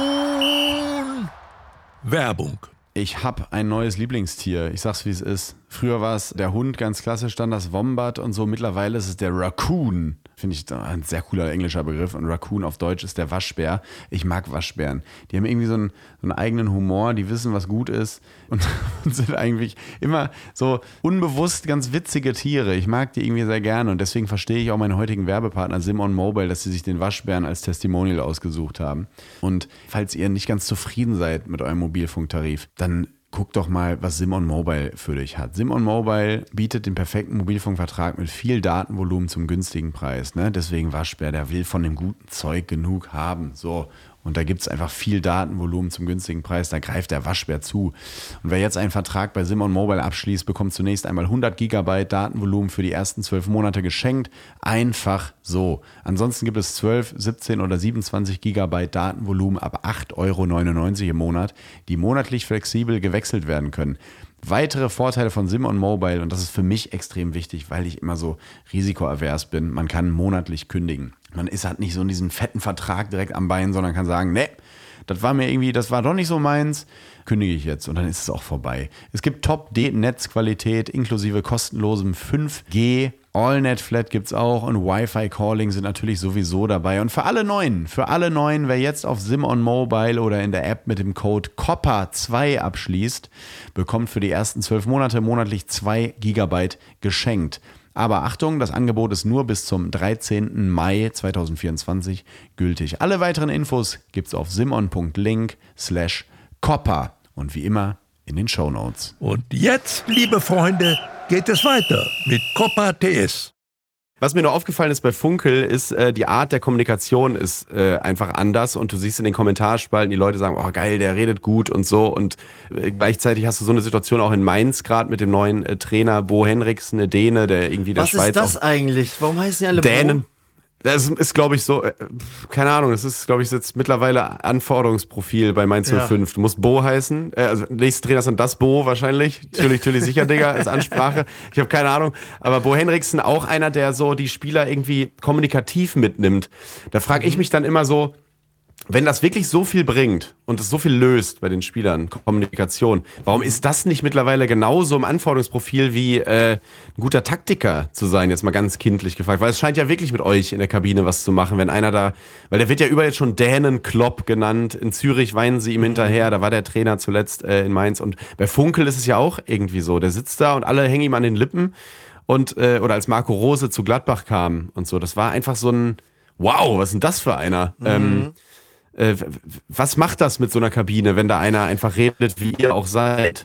nun Werbung. Ich habe ein neues Lieblingstier. Ich sag's, wie es ist. Früher war es der Hund, ganz klassisch, dann das Wombat und so. Mittlerweile ist es der Raccoon. Finde ich ein sehr cooler englischer Begriff. Und Raccoon auf Deutsch ist der Waschbär. Ich mag Waschbären. Die haben irgendwie so einen, so einen eigenen Humor, die wissen, was gut ist und, und sind eigentlich immer so unbewusst ganz witzige Tiere. Ich mag die irgendwie sehr gerne und deswegen verstehe ich auch meinen heutigen Werbepartner Simon Mobile, dass sie sich den Waschbären als Testimonial ausgesucht haben. Und falls ihr nicht ganz zufrieden seid mit eurem Mobilfunktarif, dann guck doch mal, was Simon Mobile für dich hat. Simon Mobile bietet den perfekten Mobilfunkvertrag mit viel Datenvolumen zum günstigen Preis. Ne? Deswegen Waschbär, der will von dem guten Zeug genug haben. So. Und da gibt es einfach viel Datenvolumen zum günstigen Preis, da greift der Waschbär zu. Und wer jetzt einen Vertrag bei Simon Mobile abschließt, bekommt zunächst einmal hundert Gigabyte Datenvolumen für die ersten zwölf Monate geschenkt. Einfach so. Ansonsten gibt es zwölf, siebzehn oder siebenundzwanzig Gigabyte Datenvolumen ab acht Euro neunundneunzig im Monat, die monatlich flexibel gewechselt werden können. Weitere Vorteile von Simon Mobile, und das ist für mich extrem wichtig, weil ich immer so risikoavers bin, man kann monatlich kündigen. Man ist halt nicht so in diesen fetten Vertrag direkt am Bein, sondern kann sagen, ne, das war mir irgendwie, das war doch nicht so meins, kündige ich jetzt und dann ist es auch vorbei. Es gibt Top-Netzqualität inklusive kostenlosem fünf G, AllNet-Flat gibt's auch und Wi-Fi-Calling sind natürlich sowieso dabei. Und für alle Neuen, für alle Neuen, wer jetzt auf Simon Mobile oder in der App mit dem Code C O P P A zwei abschließt, bekommt für die ersten zwölf Monate monatlich zwei Gigabyte geschenkt. Aber Achtung, das Angebot ist nur bis zum dreizehnten Mai zweitausendvierundzwanzig gültig. Alle weiteren Infos gibt's auf simon.link slash copper und wie immer in den Shownotes. Und jetzt, liebe Freunde, geht es weiter mit Copa T S. Was mir noch aufgefallen ist bei Funkel, ist, äh, die Art der Kommunikation ist äh, einfach anders und du siehst in den Kommentarspalten, die Leute sagen, oh geil, der redet gut und so und äh, gleichzeitig hast du so eine Situation auch in Mainz gerade mit dem neuen äh, Trainer Bo Henriksen, eine Däne, der irgendwie der Was Schweiz ist das auch eigentlich? Warum heißen die alle Dänen. Bo? Das ist, ist glaube ich, so, äh, keine Ahnung, das ist, glaube ich, jetzt mittlerweile Anforderungsprofil bei Mainz Ja. null fünf. Du musst Bo heißen, äh, also nächste Trainer ist dann das Bo wahrscheinlich. Natürlich, natürlich sicher, Digga, ist Ansprache. Ich habe keine Ahnung. Aber Bo Henriksen auch einer, der so die Spieler irgendwie kommunikativ mitnimmt. Da frage ich mich dann immer so, wenn das wirklich so viel bringt und es so viel löst bei den Spielern, Kommunikation, warum ist das nicht mittlerweile genauso im Anforderungsprofil wie äh, ein guter Taktiker zu sein, jetzt mal ganz kindlich gefragt? Weil es scheint ja wirklich mit euch in der Kabine was zu machen, wenn einer da, weil der wird ja überall jetzt schon Dänen Klopp genannt, in Zürich weinen sie ihm hinterher, da war der Trainer zuletzt äh, in Mainz und bei Funkel ist es ja auch irgendwie so, der sitzt da und alle hängen ihm an den Lippen und, äh, oder als Marco Rose zu Gladbach kam und so, das war einfach so ein, wow, was ist denn das für einer? Mhm. Ähm, Äh, was macht das mit so einer Kabine, wenn da einer einfach redet, wie ihr auch seid?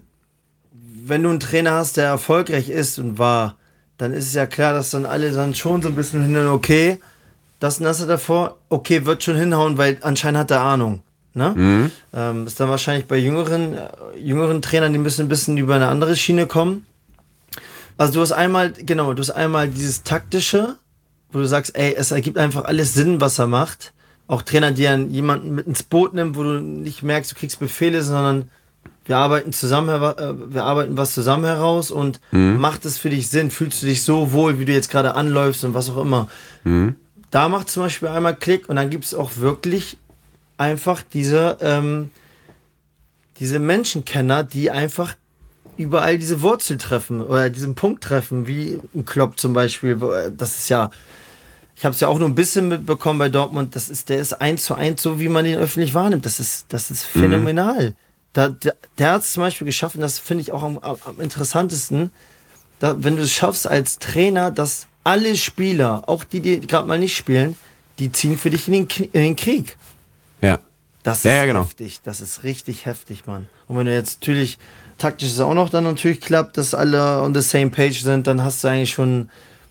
Wenn du einen Trainer hast, der erfolgreich ist und war, dann ist es ja klar, dass dann alle dann schon so ein bisschen hinhauen, okay, das und das hat er vor, okay, wird schon hinhauen, weil anscheinend hat er Ahnung. Ne? Mhm. Ähm, ist dann wahrscheinlich bei jüngeren, äh, jüngeren Trainern, die müssen ein bisschen über eine andere Schiene kommen. Also du hast einmal, genau, du hast einmal dieses Taktische, wo du sagst, ey, es ergibt einfach alles Sinn, was er macht. Auch Trainer, die dann jemanden mit ins Boot nimmt, wo du nicht merkst, du kriegst Befehle, sondern wir arbeiten zusammen, äh, wir arbeiten was zusammen heraus und mhm. macht es für dich Sinn? Fühlst du dich so wohl, wie du jetzt gerade anläufst und was auch immer? Mhm. Da macht zum Beispiel einmal Klick und dann gibt es auch wirklich einfach diese, ähm, diese Menschenkenner, die einfach überall diese Wurzel treffen oder diesen Punkt treffen, wie ein Klopp zum Beispiel. Das ist ja, ich habe es ja auch nur ein bisschen mitbekommen bei Dortmund, das ist, der ist eins zu eins so, wie man ihn öffentlich wahrnimmt. Das ist, das ist phänomenal. Mhm. Da, der der hat es zum Beispiel geschafft, und das finde ich auch am, am interessantesten, da, wenn du es schaffst als Trainer, dass alle Spieler, auch die, die gerade mal nicht spielen, die ziehen für dich in den, in den Krieg. Ja. Das ist ja, ja, genau. heftig. Das ist richtig heftig, Mann. Und wenn du jetzt natürlich, taktisch ist auch noch dann natürlich klappt, dass alle on the same page sind, dann hast du eigentlich schon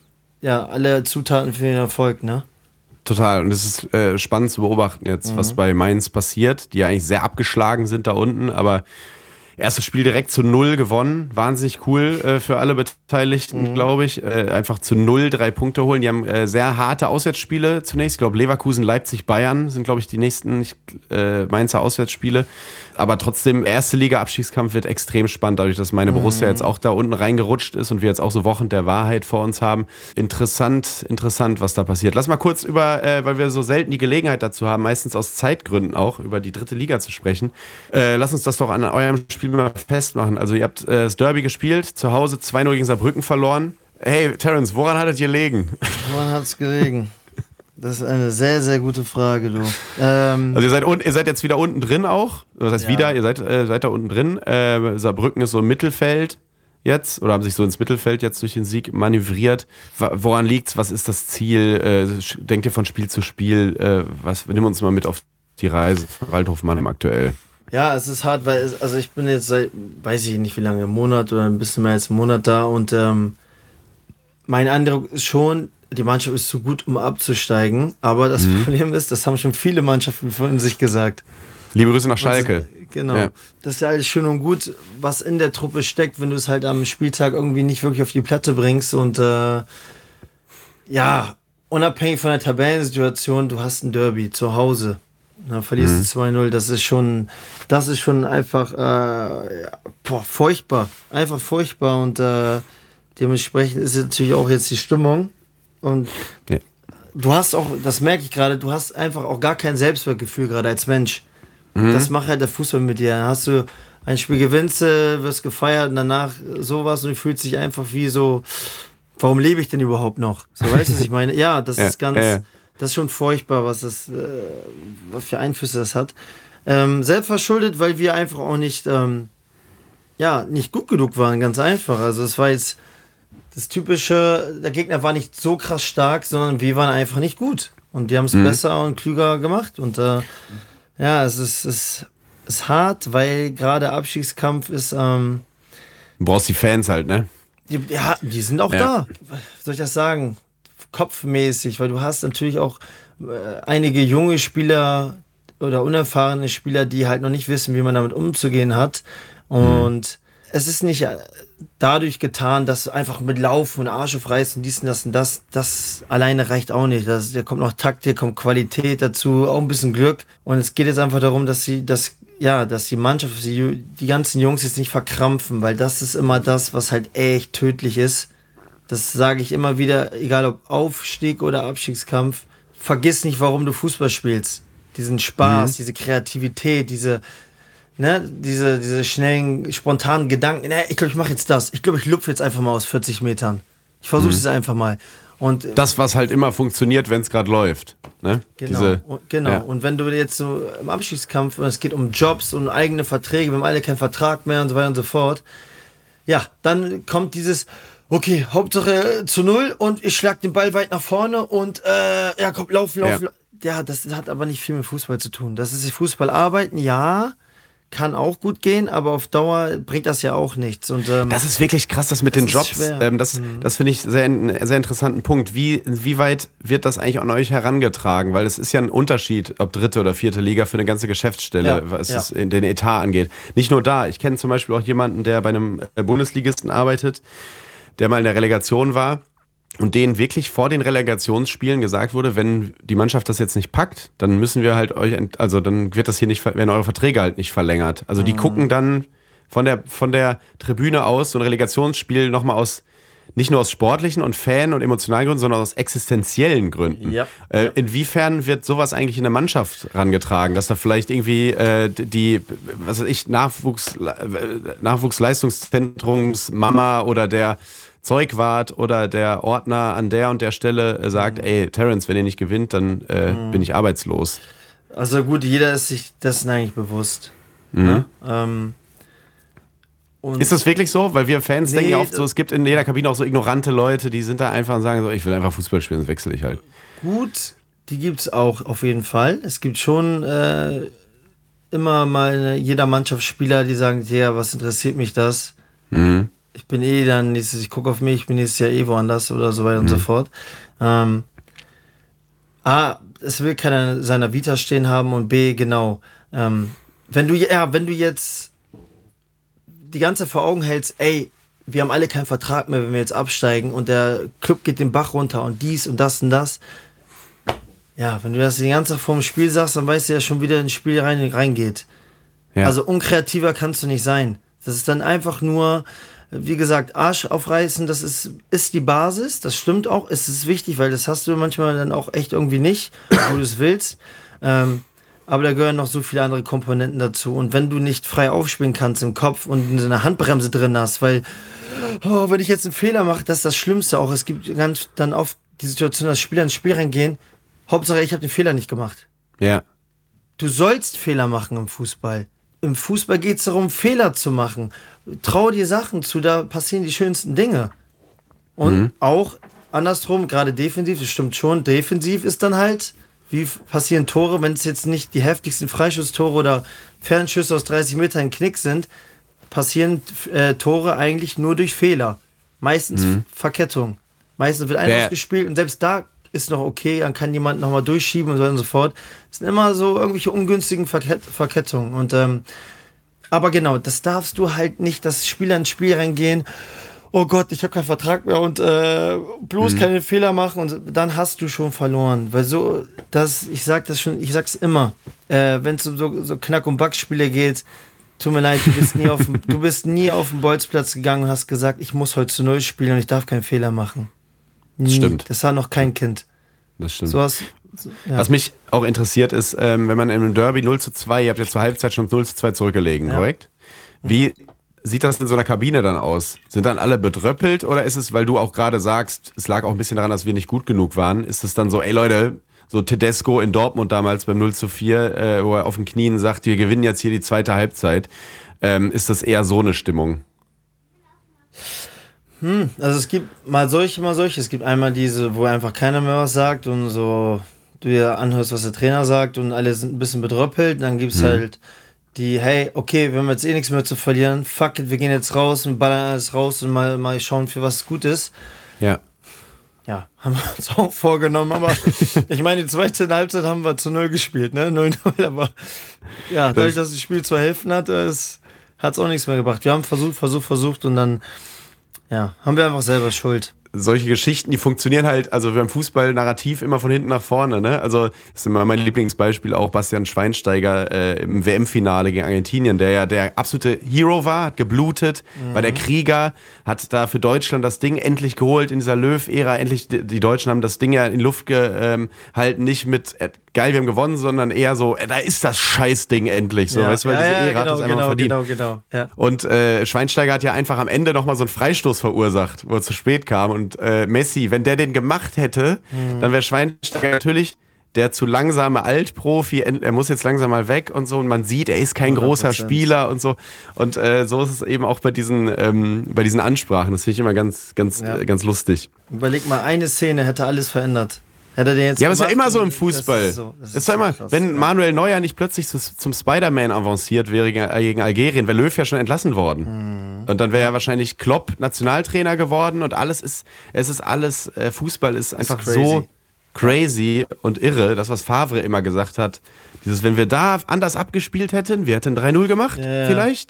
ja alle Zutaten für den Erfolg, ne? Total. Und es ist äh, spannend zu beobachten jetzt, mhm. was bei Mainz passiert, die ja eigentlich sehr abgeschlagen sind da unten, aber erstes Spiel direkt zu null gewonnen. Wahnsinnig cool äh, für alle Beteiligten, mhm. glaube ich. Äh, einfach zu null drei Punkte holen. Die haben äh, sehr harte Auswärtsspiele zunächst. Ich glaube, Leverkusen, Leipzig, Bayern sind, glaube ich, die nächsten äh, Mainzer Auswärtsspiele. Aber trotzdem, erste Liga-Abstiegskampf wird extrem spannend, dadurch, dass meine mhm. Borussia jetzt auch da unten reingerutscht ist und wir jetzt auch so Wochen der Wahrheit vor uns haben. Interessant, interessant, was da passiert. Lass mal kurz über, äh, weil wir so selten die Gelegenheit dazu haben, meistens aus Zeitgründen auch, über die dritte Liga zu sprechen. Äh, lass uns das doch an eurem Spiel mal festmachen. Also ihr habt äh, das Derby gespielt, zu Hause zwei null gegen Saarbrücken verloren. Hey, Terence, woran hat es gelegen? Woran hat es gelegen? Das ist eine sehr, sehr gute Frage, du. Ähm, also ihr seid, un- ihr seid jetzt wieder unten drin auch. Das heißt ja. wieder, ihr seid, äh, seid da unten drin. Äh, Saarbrücken ist so im Mittelfeld jetzt oder haben sich so ins Mittelfeld jetzt durch den Sieg manövriert. W- woran liegt's? Was ist das Ziel? Äh, denkt ihr von Spiel zu Spiel? Äh, was, nimm uns mal mit auf die Reise. Waldhof Mannheim aktuell. Ja, es ist hart, weil es, also ich bin jetzt seit, weiß ich nicht wie lange, einen Monat oder ein bisschen mehr als einen Monat da und ähm, mein Eindruck ist schon, die Mannschaft ist zu gut, um abzusteigen. Aber das mhm. Problem ist, das haben schon viele Mannschaften von sich gesagt. Liebe Grüße nach Schalke. Also, genau. Ja. Das ist ja alles schön und gut, was in der Truppe steckt, wenn du es halt am Spieltag irgendwie nicht wirklich auf die Platte bringst. Und äh, ja, unabhängig von der Tabellensituation, du hast ein Derby zu Hause. Dann verlierst du mhm. zwei null. Das ist schon, das ist schon einfach äh, boah, furchtbar. Einfach furchtbar. Und äh, dementsprechend ist natürlich auch jetzt die Stimmung. Und ja. du hast auch, das merke ich gerade, du hast einfach auch gar kein Selbstwertgefühl gerade als Mensch. Mhm. Das macht halt der Fußball mit dir. Dann hast du ein Spiel gewinnst, wirst gefeiert und danach sowas und du fühlst dich einfach wie so, warum lebe ich denn überhaupt noch? So, weißt du, was ich meine? Ja, das ja. ist ganz, ja. das ist schon furchtbar, was das, äh, was für Einflüsse das hat. Ähm, selbstverschuldet, weil wir einfach auch nicht, ähm, ja, nicht gut genug waren, ganz einfach. Also es war jetzt das typische, der Gegner war nicht so krass stark, sondern wir waren einfach nicht gut. Und die haben es mhm. besser und klüger gemacht. Und äh, ja, es ist, es ist hart, weil gerade Abstiegskampf ist. Ähm, du brauchst die Fans halt, ne? Die, ja, die sind auch ja. da. Was soll ich das sagen? Kopfmäßig, weil du hast natürlich auch äh, einige junge Spieler oder unerfahrene Spieler, die halt noch nicht wissen, wie man damit umzugehen hat. Und mhm. es ist nicht dadurch getan, dass einfach mit Laufen und Arsch aufreißen, dies und das und das, das alleine reicht auch nicht. Das, da kommt noch Taktik, kommt Qualität dazu, auch ein bisschen Glück. Und es geht jetzt einfach darum, dass sie, dass, ja, dass die Mannschaft, die, die ganzen Jungs jetzt nicht verkrampfen, weil das ist immer das, was halt echt tödlich ist. Das sage ich immer wieder, egal ob Aufstieg oder Abstiegskampf, vergiss nicht, warum du Fußball spielst. Diesen Spaß, mhm. diese Kreativität, diese Ne, diese, diese schnellen, spontanen Gedanken, ne, ich glaube, ich mache jetzt das. Ich glaube, ich lupfe jetzt einfach mal aus vierzig Metern. Ich versuche es mhm. einfach mal. Und das, was halt immer funktioniert, wenn es gerade läuft. Ne? Genau, diese, und, genau. Ja. Und wenn du jetzt so im Abstiegskampf, und es geht um Jobs und eigene Verträge, wir haben alle keinen Vertrag mehr und so weiter und so fort, ja, dann kommt dieses, okay, Hauptsache zu null und ich schlag den Ball weit nach vorne und äh, ja, komm, laufen, laufen. Ja. ja, das hat aber nicht viel mit Fußball zu tun. Das ist Fußball arbeiten, ja, kann auch gut gehen, aber auf Dauer bringt das ja auch nichts. Und, ähm, das ist wirklich krass, das mit das den Jobs. Ähm, das mhm. das finde ich sehr, einen sehr interessanten Punkt. Wie, wie weit wird das eigentlich an euch herangetragen? Weil es ist ja ein Unterschied, ob dritte oder vierte Liga für eine ganze Geschäftsstelle, ja, was ja. es in den Etat angeht. Nicht nur da. Ich kenne zum Beispiel auch jemanden, der bei einem Bundesligisten arbeitet, der mal in der Relegation war. Und denen wirklich vor den Relegationsspielen gesagt wurde, wenn die Mannschaft das jetzt nicht packt, dann müssen wir halt euch, ent- also dann wird das hier nicht, werden eure Verträge halt nicht verlängert. Also die mhm. gucken dann von der, von der Tribüne aus so ein Relegationsspiel nochmal aus nicht nur aus sportlichen und Fan- und emotionalen Gründen, sondern aus existenziellen Gründen. Ja. Äh, inwiefern wird sowas eigentlich in der Mannschaft rangetragen, dass da vielleicht irgendwie äh, die, was weiß ich, Nachwuchs, Nachwuchsleistungszentrums Mama oder der Zeugwart oder der Ordner an der und der Stelle äh, sagt, mhm. ey, Terence, wenn ihr nicht gewinnt, dann äh, mhm. bin ich arbeitslos. Also gut, jeder ist sich dessen eigentlich bewusst. Mhm. Ne? Ähm, Und ist das wirklich so? Weil wir Fans nee, denken ja oft so, es gibt in jeder Kabine auch so ignorante Leute, die sind da einfach und sagen so, ich will einfach Fußball spielen, dann wechsle ich halt. Gut, die gibt's auch auf jeden Fall. Es gibt schon äh, immer mal eine, jeder Mannschaftsspieler, die sagen, ja, was interessiert mich das? Mhm. Ich bin eh dann nächstes, ich gucke auf mich, ich bin nächstes Jahr eh woanders oder so weiter mhm. und so fort. Ähm, A, es will keiner seiner Vita stehen haben und B, genau, ähm, wenn du, ja, wenn du jetzt die ganze vor Augen hältst, ey, wir haben alle keinen Vertrag mehr, wenn wir jetzt absteigen und der Club geht den Bach runter und dies und das und das. Ja, wenn du das den ganzen Tag vorm Spiel sagst, dann weißt du ja schon wieder ins Spiel rein, reingeht. Ja. Also unkreativer kannst du nicht sein. Das ist dann einfach nur, wie gesagt, Arsch aufreißen, das ist, ist die Basis, das stimmt auch, es ist wichtig, weil das hast du manchmal dann auch echt irgendwie nicht, wo du es willst. Ähm, Aber da gehören noch so viele andere Komponenten dazu. Und wenn du nicht frei aufspielen kannst im Kopf und eine Handbremse drin hast, weil, oh, wenn ich jetzt einen Fehler mache, das ist das Schlimmste auch. Es gibt ganz dann oft die Situation, dass Spieler ins Spiel reingehen. Hauptsache, ich habe den Fehler nicht gemacht. Ja. Du sollst Fehler machen im Fußball. Im Fußball geht es darum, Fehler zu machen. Trau dir Sachen zu, da passieren die schönsten Dinge. Und mhm. auch andersrum, gerade defensiv, das stimmt schon, defensiv ist dann halt, wie passieren Tore, wenn es jetzt nicht die heftigsten Freischusstore oder Fernschüsse aus dreißig Metern Knick sind, passieren äh, Tore eigentlich nur durch Fehler. Meistens mhm. Verkettung. Meistens wird einer ausgespielt und selbst da ist noch okay, dann kann jemand nochmal durchschieben und so und so fort. Es sind immer so irgendwelche ungünstigen Verket Verkettungen. Und, ähm, aber genau, das darfst du halt nicht, dass Spieler ins Spiel reingehen, oh Gott, ich habe keinen Vertrag mehr und äh, bloß mhm. keine Fehler machen und dann hast du schon verloren. Weil so, das, ich sag das schon, ich sag's immer, äh, wenn es um so, so Knack- und Backspiele geht, tut mir leid, du bist nie auf dem, du bist nie auf den Bolzplatz gegangen und hast gesagt, ich muss heute zu Null spielen und ich darf keinen Fehler machen. Nie. Das stimmt. Das hat noch kein Kind. Das stimmt. So hast, so, ja. Was mich auch interessiert ist, ähm, wenn man in einem Derby null zu zwei, ihr habt ja zur Halbzeit schon null zu zwei zurückgelegen, ja. korrekt? Wie sieht das in so einer Kabine dann aus? Sind dann alle bedröppelt oder ist es, weil du auch gerade sagst, es lag auch ein bisschen daran, dass wir nicht gut genug waren, ist es dann so, ey Leute, so Tedesco in Dortmund damals beim null zu vier, äh, wo er auf den Knien sagt, wir gewinnen jetzt hier die zweite Halbzeit, ähm, ist das eher so eine Stimmung? Hm, also es gibt mal solche, mal solche. Es gibt einmal diese, wo einfach keiner mehr was sagt und so du dir anhörst, was der Trainer sagt und alle sind ein bisschen bedröppelt. Dann gibt's hm. halt die, hey, okay, wir haben jetzt eh nichts mehr zu verlieren, fuck it, wir gehen jetzt raus und ballern alles raus und mal, mal schauen, für was gut ist. Ja. Ja, haben wir uns auch vorgenommen, aber ich meine, die zweite Halbzeit haben wir zu null gespielt, ne? null null, aber ja, dadurch, dass das Spiel zwei Hälften hatte, hat es auch nichts mehr gebracht. Wir haben versucht, versucht, versucht und dann, ja, haben wir einfach selber Schuld. Solche Geschichten, die funktionieren halt, also beim Fußball narrativ immer von hinten nach vorne, ne? Also, das ist immer mein Lieblingsbeispiel auch Bastian Schweinsteiger äh, im W M-Finale gegen Argentinien, der ja der absolute Hero war, hat geblutet, mhm. war der Krieger, hat da für Deutschland das Ding endlich geholt in dieser Löw-Ära, endlich, die, die Deutschen haben das Ding ja in Luft gehalten, ähm, nicht mit, äh, geil, wir haben gewonnen, sondern eher so, äh, da ist das Scheißding endlich, so, ja. weißt du, weil ja, diese ja, Ära genau, hat das einfach genau, verdient. Genau, genau, ja. Und äh, Schweinsteiger hat ja einfach am Ende nochmal so einen Freistoß verursacht, wo er zu spät kam und Und äh, Messi, wenn der den gemacht hätte, mhm. dann wäre Schweinsteiger natürlich der zu langsame Altprofi, er muss jetzt langsam mal weg und so und man sieht, er ist kein hundert Prozent großer Spieler und so und äh, so ist es eben auch bei diesen ähm, bei diesen Ansprachen, das finde ich immer ganz ganz ja. äh, ganz lustig. Überleg mal, eine Szene hätte alles verändert. Hätte der jetzt ja, aber es ist ja immer so im Fußball. Das ist, so, das ist, ist so immer, krass, wenn ja. Manuel Neuer nicht plötzlich zu, zum Spider-Man avanciert wäre gegen Algerien, wäre Löw ja schon entlassen worden. Mhm. Und dann wäre ja wahrscheinlich Klopp Nationaltrainer geworden und alles ist, es ist alles, äh, Fußball ist einfach ist so crazy und irre, das was Favre immer gesagt hat. Dieses, wenn wir da anders abgespielt hätten, wir hätten drei null gemacht, ja, vielleicht.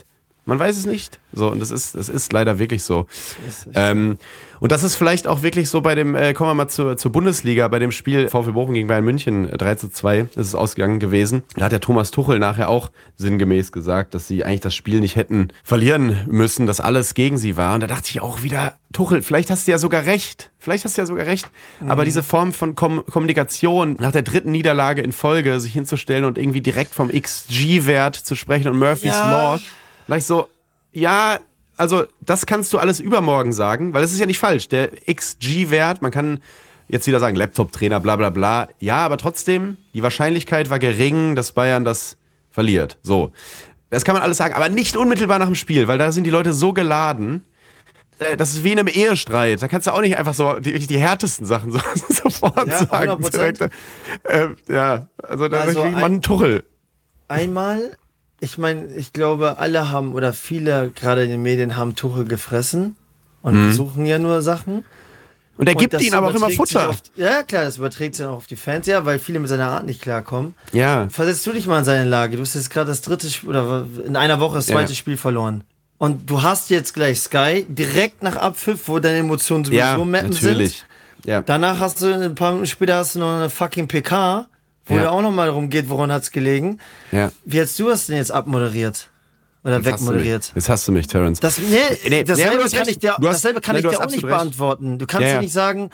Man weiß es nicht. So, und das ist, das ist leider wirklich so. Ähm, und das ist vielleicht auch wirklich so bei dem, äh, kommen wir mal zur, zur Bundesliga, bei dem Spiel VfL Bochum gegen Bayern München, äh, drei zu zwei ist es ausgegangen gewesen. Da hat der Thomas Tuchel nachher auch sinngemäß gesagt, dass sie eigentlich das Spiel nicht hätten verlieren müssen, dass alles gegen sie war. Und da dachte ich auch wieder, Tuchel, vielleicht hast du ja sogar recht. Vielleicht hast du ja sogar recht. Mhm. Aber diese Form von Kom- Kommunikation, nach der dritten Niederlage in Folge sich hinzustellen und irgendwie direkt vom X G-Wert zu sprechen und Murphy's Ja. Law, gleich so, ja, also das kannst du alles übermorgen sagen, weil das ist ja nicht falsch. Der X G-Wert, man kann jetzt wieder sagen, Laptop-Trainer, bla bla bla. Ja, aber trotzdem, die Wahrscheinlichkeit war gering, dass Bayern das verliert. So, das kann man alles sagen, aber nicht unmittelbar nach dem Spiel, weil da sind die Leute so geladen. Das ist wie in einem Ehestreit. Da kannst du auch nicht einfach so die, die härtesten Sachen so, sofort Ja, sagen. hundert Prozent. Direkt. Äh, ja, also da Also also ein- Mann Tuchel. Einmal, ich meine, ich glaube, alle haben oder viele gerade in den Medien haben Tuchel gefressen und suchen ja nur Sachen. Und er Und gibt das ihnen aber auch immer überträgt sich Futter. Auf, ja, klar, das überträgt sich auch auf die Fans, ja, weil viele mit seiner Art nicht klarkommen. Ja. Versetzt du dich mal in seine Lage. Du hast jetzt gerade das dritte Spiel, oder in einer Woche das zweite Ja. Spiel verloren. Und du hast jetzt gleich Sky, direkt nach Abpfiff, wo deine Emotionen sowieso Ja, mappen natürlich. sind. Ja. Danach hast du, ein paar Minuten später hast du noch eine fucking P K, wo Ja. ja auch nochmal darum geht, woran hat's gelegen. Ja. Wie hast du das denn jetzt abmoderiert? Oder Jetzt hast du mich. wegmoderiert? Jetzt hast du mich, Terence. Das, nee, Nee, dasselbe nee, du hast kann recht. ich dir, Du hast- dasselbe kann nein, ich du dir hast auch nicht absolut recht. beantworten. Du kannst Ja, ja ja. nicht sagen,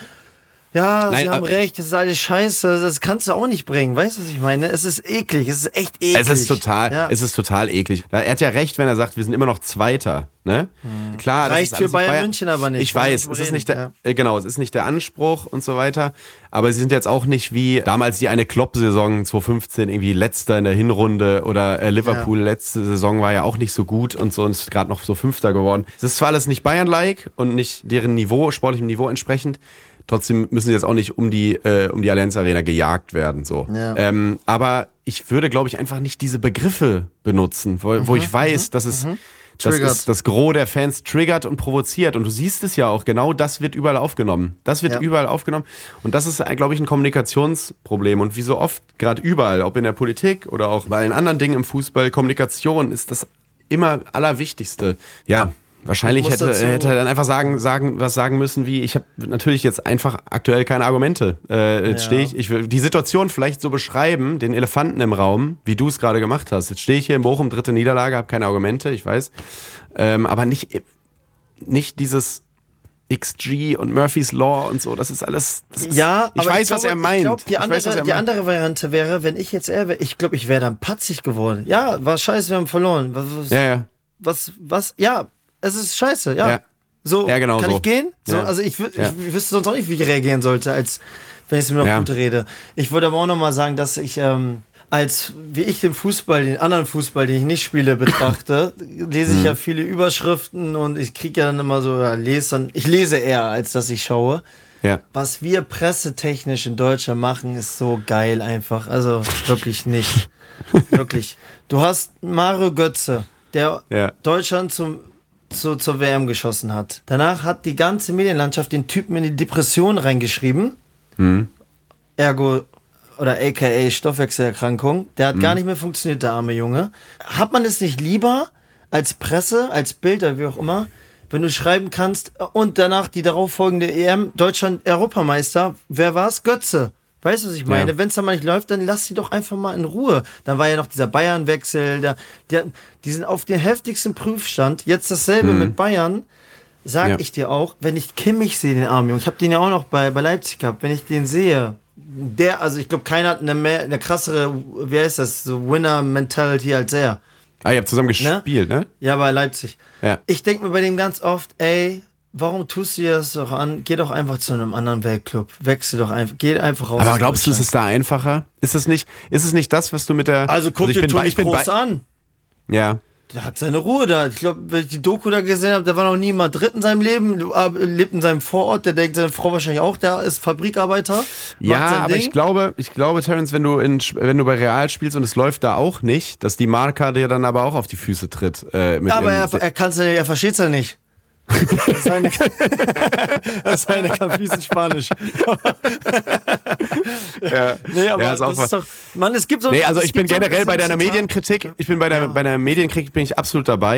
ja, Nein, sie haben aber- recht, das ist alles scheiße. Das kannst du auch nicht bringen. Weißt du, was ich meine? Es ist eklig. Es ist echt eklig. Es ist total, Ja. es ist total eklig. Er hat ja recht, wenn er sagt, wir sind immer noch Zweiter. Ne? Klar, das Reicht ist für alles Bayern München aber nicht. Ich Wollen wir weiß, drüber es ist reden, nicht der, ja. äh, genau, es ist nicht der Anspruch und so weiter. Aber sie sind jetzt auch nicht wie damals die eine Klopp-Saison zwanzig fünfzehn irgendwie letzter in der Hinrunde oder äh, Liverpool letzte Saison war ja auch nicht so gut und so und ist gerade noch so Fünfter geworden. Es ist zwar alles nicht Bayern-like und nicht deren Niveau, sportlichem Niveau entsprechend. Trotzdem müssen sie jetzt auch nicht um die äh, um die Allianz Arena gejagt werden, so. Ja. Ähm, aber ich würde, glaube ich, einfach nicht diese Begriffe benutzen, wo, wo ich weiß, dass es das Triggert. ist das Gros der Fans triggert und provoziert. Und du siehst es ja auch, genau das wird überall aufgenommen. Das wird Ja. überall aufgenommen. Und das ist, äh, glaube ich, ein Kommunikationsproblem. Und wie so oft, gerade überall, ob in der Politik oder auch bei allen anderen Dingen im Fußball, Kommunikation ist das immer Allerwichtigste. Ja. Wahrscheinlich Ich muss hätte, dazu- hätte er dann einfach sagen, sagen, was sagen müssen, wie ich habe natürlich jetzt einfach aktuell keine Argumente. Äh, jetzt Ja. stehe ich, ich will die Situation vielleicht so beschreiben, den Elefanten im Raum, wie du es gerade gemacht hast. Jetzt stehe ich hier in Bochum, dritte Niederlage, habe keine Argumente, ich weiß. Ähm, aber nicht, nicht dieses X G und Murphy's Law und so, das ist alles. Das ist, Ja, ich aber weiß, ich glaube, was er meint. Ich glaube, die, Ich andere, weiß, was er die meint. andere Variante wäre, wenn ich jetzt er wäre, ich glaube, ich wäre dann patzig geworden. Ja, war scheiße, wir haben verloren. Was, was, Ja, ja. was, was, ja, es ist scheiße, ja. Ja. So, Ja, genau kann so. ich gehen? So, Ja. also ich, wü- Ja. ich wüsste sonst auch nicht, wie ich reagieren sollte, als wenn ich es mir noch Ja. gut rede. Ich würde aber auch noch mal sagen, dass ich ähm, als, wie ich den Fußball, den anderen Fußball, den ich nicht spiele, betrachte, lese Mhm. ich ja viele Überschriften und ich kriege ja dann immer so, ja, lese dann, ich lese eher, als dass ich schaue. Ja. Was wir pressetechnisch in Deutschland machen, ist so geil einfach. Also wirklich nicht. Wirklich. Du hast Mario Götze, der Ja. Deutschland zum, zu, zur W M geschossen hat. Danach hat die ganze Medienlandschaft den Typen in die Depression reingeschrieben. Ergo oder aka Stoffwechselerkrankung. Der hat gar nicht mehr funktioniert, der arme Junge. Hat man es nicht lieber als Presse, als Bild oder wie auch immer, wenn du schreiben kannst und danach die darauffolgende E M, Deutschland Europameister, wer war's? Götze. Weißt du, was ich meine? Ja. Wenn es dann mal nicht läuft, dann lass sie doch einfach mal in Ruhe. Dann war ja noch dieser Bayern-Wechsel, der, der, die sind auf den heftigsten Prüfstand. Jetzt dasselbe mit Bayern. Sag Ja. ich dir auch, wenn ich Kimmich sehe, den armen Jungen, ich habe den ja auch noch bei, bei Leipzig gehabt, wenn ich den sehe, der, also ich glaube, keiner hat eine, mehr, eine krassere, wie heißt das, so Winner-Mentality als er. Ah, ihr habt zusammen gespielt, ne? Ja, bei Leipzig. Ja. Ich denke mir bei dem ganz oft, ey, warum tust du dir das doch an? Geh doch einfach zu einem anderen Weltclub. Wechsel doch einfach, geh einfach raus. Aber aus glaubst du, es Deutschland. ist da einfacher? Ist es nicht, ist es nicht das, was du mit der. Also guck ich dir bin bei- Toni ich bin Kroos bei- an. Ja. Der hat seine Ruhe da. Ich glaube, wenn ich die Doku da gesehen habe, der war noch nie in Madrid in seinem Leben, äh, lebt in seinem Vorort, der denkt, seine Frau wahrscheinlich auch, der ist Fabrikarbeiter. macht Ja, sein aber Ding. ich glaube, ich glaube, Terence, wenn du in, wenn du bei Real spielst und es läuft da auch nicht, dass die Marca dir dann aber auch auf die Füße tritt. Äh, mit Ja, aber ihrem- er, er kann's ja, er versteht's ja nicht. Das seine, das seine kann fließend Spanisch. ja. Nee, aber Ja, ist auch das was- ist doch, Mann, es gibt so. Nee, also es ich bin gibt so ein generell bei bisschen deiner Zitat. Medienkritik, ich bin bei der, Ja. bei der Medienkritik bin ich absolut dabei.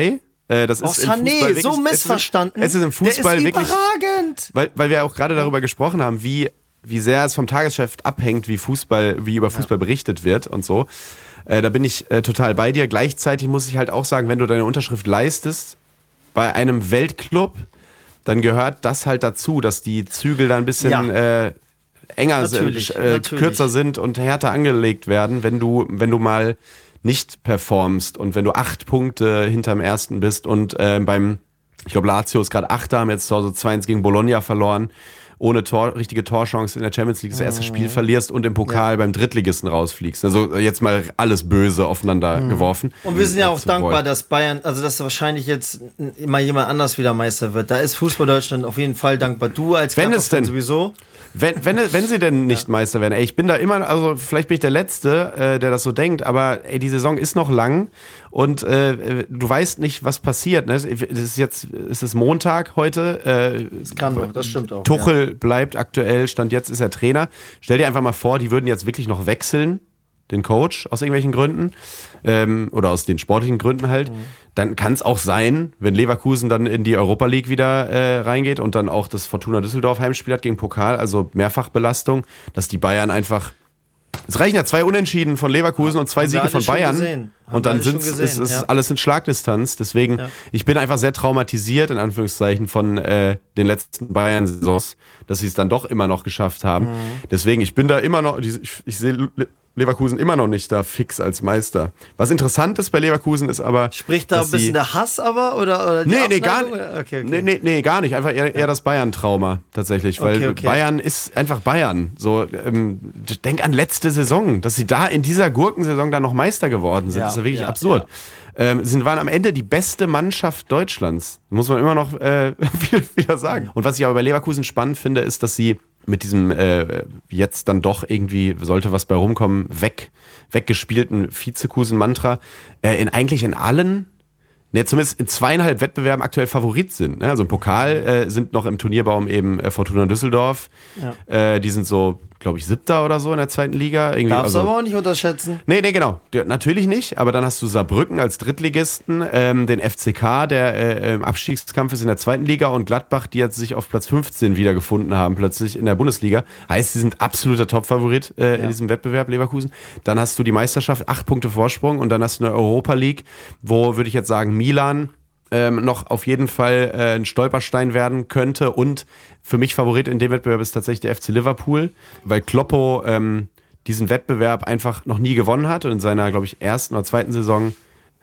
Äh, das Oh, ist im Sané, Fußball wirklich, so missverstanden. Es ist, es ist im Fußball Der ist wirklich, überragend. weil, weil wir auch gerade darüber gesprochen haben, wie, wie sehr es vom Tagesgeschäft abhängt, wie Fußball, wie über Fußball ja. berichtet wird und so. Äh, da bin ich äh, total bei dir. Gleichzeitig muss ich halt auch sagen, wenn du deine Unterschrift leistest bei einem Weltclub, dann gehört das halt dazu, dass die Zügel da ein bisschen ja. äh, enger natürlich, sind, äh, natürlich. kürzer sind und härter angelegt werden, wenn du, wenn du mal nicht performst und wenn du acht Punkte hinterm ersten bist und äh, beim, ich glaube Lazio ist gerade Achter, haben jetzt zu Hause zwei eins gegen Bologna verloren, ohne Tor, richtige Torchance in der Champions League das erste mhm. Spiel verlierst und im Pokal ja. beim Drittligisten rausfliegst. Also jetzt mal alles böse aufeinander mhm. geworfen. Und wir sind ja auch dankbar, wollen. dass Bayern, also dass wahrscheinlich jetzt mal jemand anders wieder Meister wird. Da ist Fußball Deutschland auf jeden Fall dankbar. Du als Wenn es denn sowieso. Wenn, wenn, wenn sie denn nicht ja. Meister werden, ey, ich bin da immer, also vielleicht bin ich der Letzte, äh, der das so denkt, aber ey, die Saison ist noch lang und äh, du weißt nicht, was passiert. Ne? Es ist jetzt, es ist Montag heute. Äh, das kann doch, das stimmt auch. Tuchel ja. bleibt aktuell, Stand jetzt ist er Trainer. Stell dir einfach mal vor, die würden jetzt wirklich noch wechseln, den Coach, aus irgendwelchen Gründen ähm, oder aus den sportlichen Gründen halt. Mhm. Dann kann es auch sein, wenn Leverkusen dann in die Europa League wieder äh, reingeht und dann auch das Fortuna Düsseldorf Heimspiel hat gegen Pokal, also Mehrfachbelastung, dass die Bayern einfach, es reichen ja zwei Unentschieden von Leverkusen ja, und zwei Siege von Bayern und dann sind es ist, ist ja. alles in Schlagdistanz. Deswegen, ja. ich bin einfach sehr traumatisiert, in Anführungszeichen, von äh, den letzten Bayern-Saisons, dass sie es dann doch immer noch geschafft haben. Mhm. Deswegen, ich bin da immer noch, ich, ich sehe Leverkusen immer noch nicht da fix als Meister. Was interessant ist bei Leverkusen ist aber... Spricht da ein bisschen der Hass aber? Oder, oder die nee, nee, gar nicht. Okay, okay. Nee, nee, nee, gar nicht. Einfach eher, eher das Bayern-Trauma tatsächlich. Weil okay, okay. Bayern ist einfach Bayern. So, ähm, denk an letzte Saison, dass sie da in dieser Gurkensaison dann noch Meister geworden sind. Ja, das ist ja wirklich ja, absurd. Ja. Ähm, sie waren am Ende die beste Mannschaft Deutschlands. Muss man immer noch äh, wieder sagen. Und was ich aber bei Leverkusen spannend finde, ist, dass sie mit diesem äh, jetzt dann doch irgendwie, sollte was bei rumkommen, weg, weggespielten Vizekusen-Mantra äh, in eigentlich in allen, ne, zumindest in zweieinhalb Wettbewerben aktuell Favorit sind. Ne? Also im Pokal äh, sind noch im Turnierbaum eben äh, Fortuna Düsseldorf. Ja. Äh, die sind so, glaube ich, Siebter oder so in der zweiten Liga. Irgendwie, Darfst also, du aber auch nicht unterschätzen. Nee, nee, genau. Ja, natürlich nicht, aber dann hast du Saarbrücken als Drittligisten, ähm, den F C K, der äh, im Abstiegskampf ist in der zweiten Liga und Gladbach, die jetzt sich auf Platz fünfzehn wiedergefunden haben, plötzlich in der Bundesliga. Heißt, sie sind absoluter Topfavorit äh, ja. in diesem Wettbewerb, Leverkusen. Dann hast du die Meisterschaft, acht Punkte Vorsprung und dann hast du eine Europa League, wo, würde ich jetzt sagen, Milan ähm, noch auf jeden Fall äh, ein Stolperstein werden könnte und für mich Favorit in dem Wettbewerb ist tatsächlich der F C Liverpool, weil Kloppo ähm, diesen Wettbewerb einfach noch nie gewonnen hat und in seiner, glaube ich, ersten oder zweiten Saison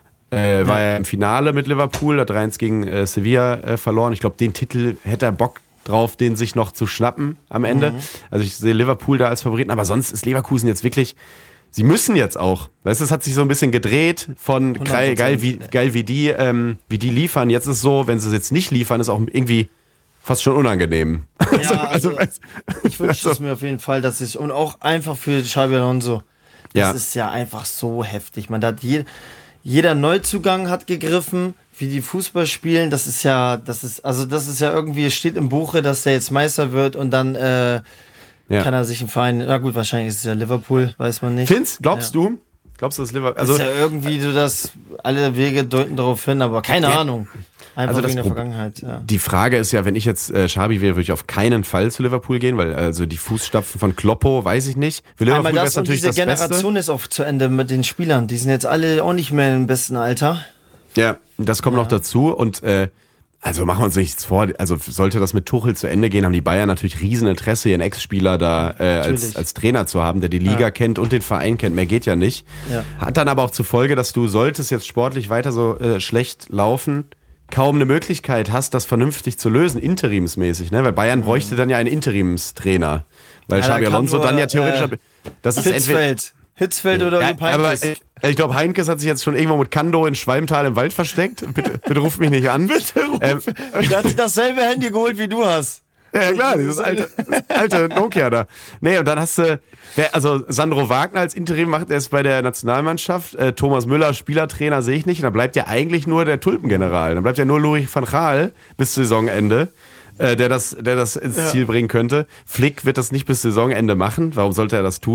äh, war er im Finale mit Liverpool, hat drei eins gegen äh, Sevilla äh, verloren. Ich glaube, den Titel hätte er Bock drauf, den sich noch zu schnappen am Ende. Mhm. Also ich sehe Liverpool da als Favoriten, aber sonst ist Leverkusen jetzt wirklich, sie müssen jetzt auch. Weißt du, es hat sich so ein bisschen gedreht von geil, geil, wie, geil wie die, ähm, wie die liefern. Jetzt ist es so, wenn sie es jetzt nicht liefern, ist auch irgendwie fast schon unangenehm. Ja, also, also, ich wünsche es mir auf jeden Fall, dass ich, und auch einfach für Xabi Alonso, das ja. ist ja einfach so heftig. Man hat je, jeder Neuzugang hat gegriffen, wie die Fußball spielen, das ist ja, das ist, also das ist ja irgendwie, es steht im Buche, dass der jetzt Meister wird und dann äh, ja. kann er sich einen Verein, na gut, wahrscheinlich ist es ja Liverpool, weiß man nicht. Findest, glaubst ja. du? Glaubst du, dass Liverpool, also ist ja irgendwie so, dass alle Wege deuten darauf hin, aber keine ja. Ahnung. Einfach also wegen der Vergangenheit, ja. Die Frage ist ja, wenn ich jetzt äh, Xabi wäre, würde ich auf keinen Fall zu Liverpool gehen, weil also die Fußstapfen von Kloppo, weiß ich nicht. Für Liverpool Einmal das, natürlich und diese das Generation Beste. Ist auch zu Ende mit den Spielern. Die sind jetzt alle auch nicht mehr im besten Alter. Ja, das kommt ja. noch dazu und äh, also machen wir uns nichts vor, also sollte das mit Tuchel zu Ende gehen, haben die Bayern natürlich riesen Interesse, ihren Ex-Spieler da äh, als, als Trainer zu haben, der die Liga ja. kennt und den Verein kennt, mehr geht ja nicht. Ja. Hat dann aber auch zur Folge, dass du, solltest jetzt sportlich weiter so äh, schlecht laufen, kaum eine Möglichkeit hast, das vernünftig zu lösen, interimsmäßig, ne? Weil Bayern mhm. bräuchte dann ja einen Interimstrainer, weil ja, Xabi Alonso dann ja theoretisch... Äh, das ist Hitzfeld. Hitzfeld oder ja, aber ich, ich glaube, Heinkes hat sich jetzt schon irgendwo mit Kando in Schwalmtal im Wald versteckt. Bitte, bitte ruf mich nicht an. Bitte ruf. Ähm, der hat sich dasselbe Handy geholt, wie du hast. Ja, klar, dieses alte, alte Nokia da. Nee, und dann hast du, also Sandro Wagner als Interim macht er es bei der Nationalmannschaft. Äh, Thomas Müller, Spielertrainer, sehe ich nicht. Und dann bleibt ja eigentlich nur der Tulpengeneral. Dann bleibt ja nur Louis van Gaal bis Saisonende, äh, der das, der das ins ja. Ziel bringen könnte. Flick wird das nicht bis Saisonende machen. Warum sollte er das tun?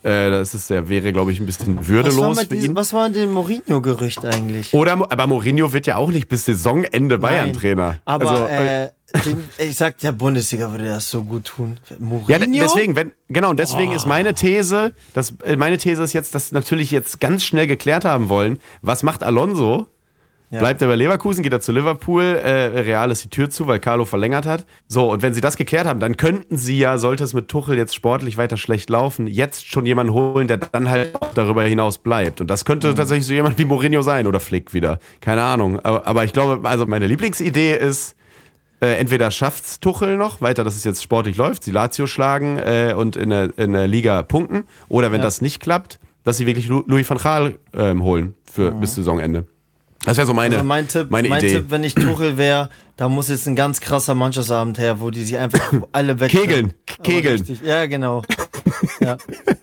Äh, das ist, der wäre, glaube ich, ein bisschen Was war, würdelos mit für diesem, ihn. was war denn Mourinho-Gerücht eigentlich? Oder, aber Mourinho wird ja auch nicht bis Saisonende Bayern-Trainer. Aber Also, äh, den, ich sag, der Bundesliga würde das so gut tun. Mourinho? ja, de- deswegen, wenn, genau, und deswegen oh. ist meine These, dass, äh, meine These ist jetzt, dass natürlich jetzt ganz schnell geklärt haben wollen, was macht Alonso? Ja. Bleibt er bei Leverkusen, geht er zu Liverpool, äh, Real ist die Tür zu, weil Carlo verlängert hat. So, und wenn sie das geklärt haben, dann könnten sie ja, sollte es mit Tuchel jetzt sportlich weiter schlecht laufen, jetzt schon jemanden holen, der dann halt auch darüber hinaus bleibt. Und das könnte mhm. tatsächlich so jemand wie Mourinho sein oder Flick wieder. Keine Ahnung. Aber, aber ich glaube, also meine Lieblingsidee ist, äh, entweder schafft's Tuchel noch, weiter, dass es jetzt sportlich läuft, sie Lazio schlagen äh, und in der, in der Liga punkten. Oder wenn ja. das nicht klappt, dass sie wirklich Lu- Louis van Gaal ähm, holen für mhm. bis Saisonende. Das wäre so meine, also mein Tipp, meine mein Idee. Tipp, wenn ich Tuchel wäre, da muss jetzt ein ganz krasser Mannschaftsabend her, wo die sich einfach alle weg. Kegeln, Kegeln. Ja, genau. Ja.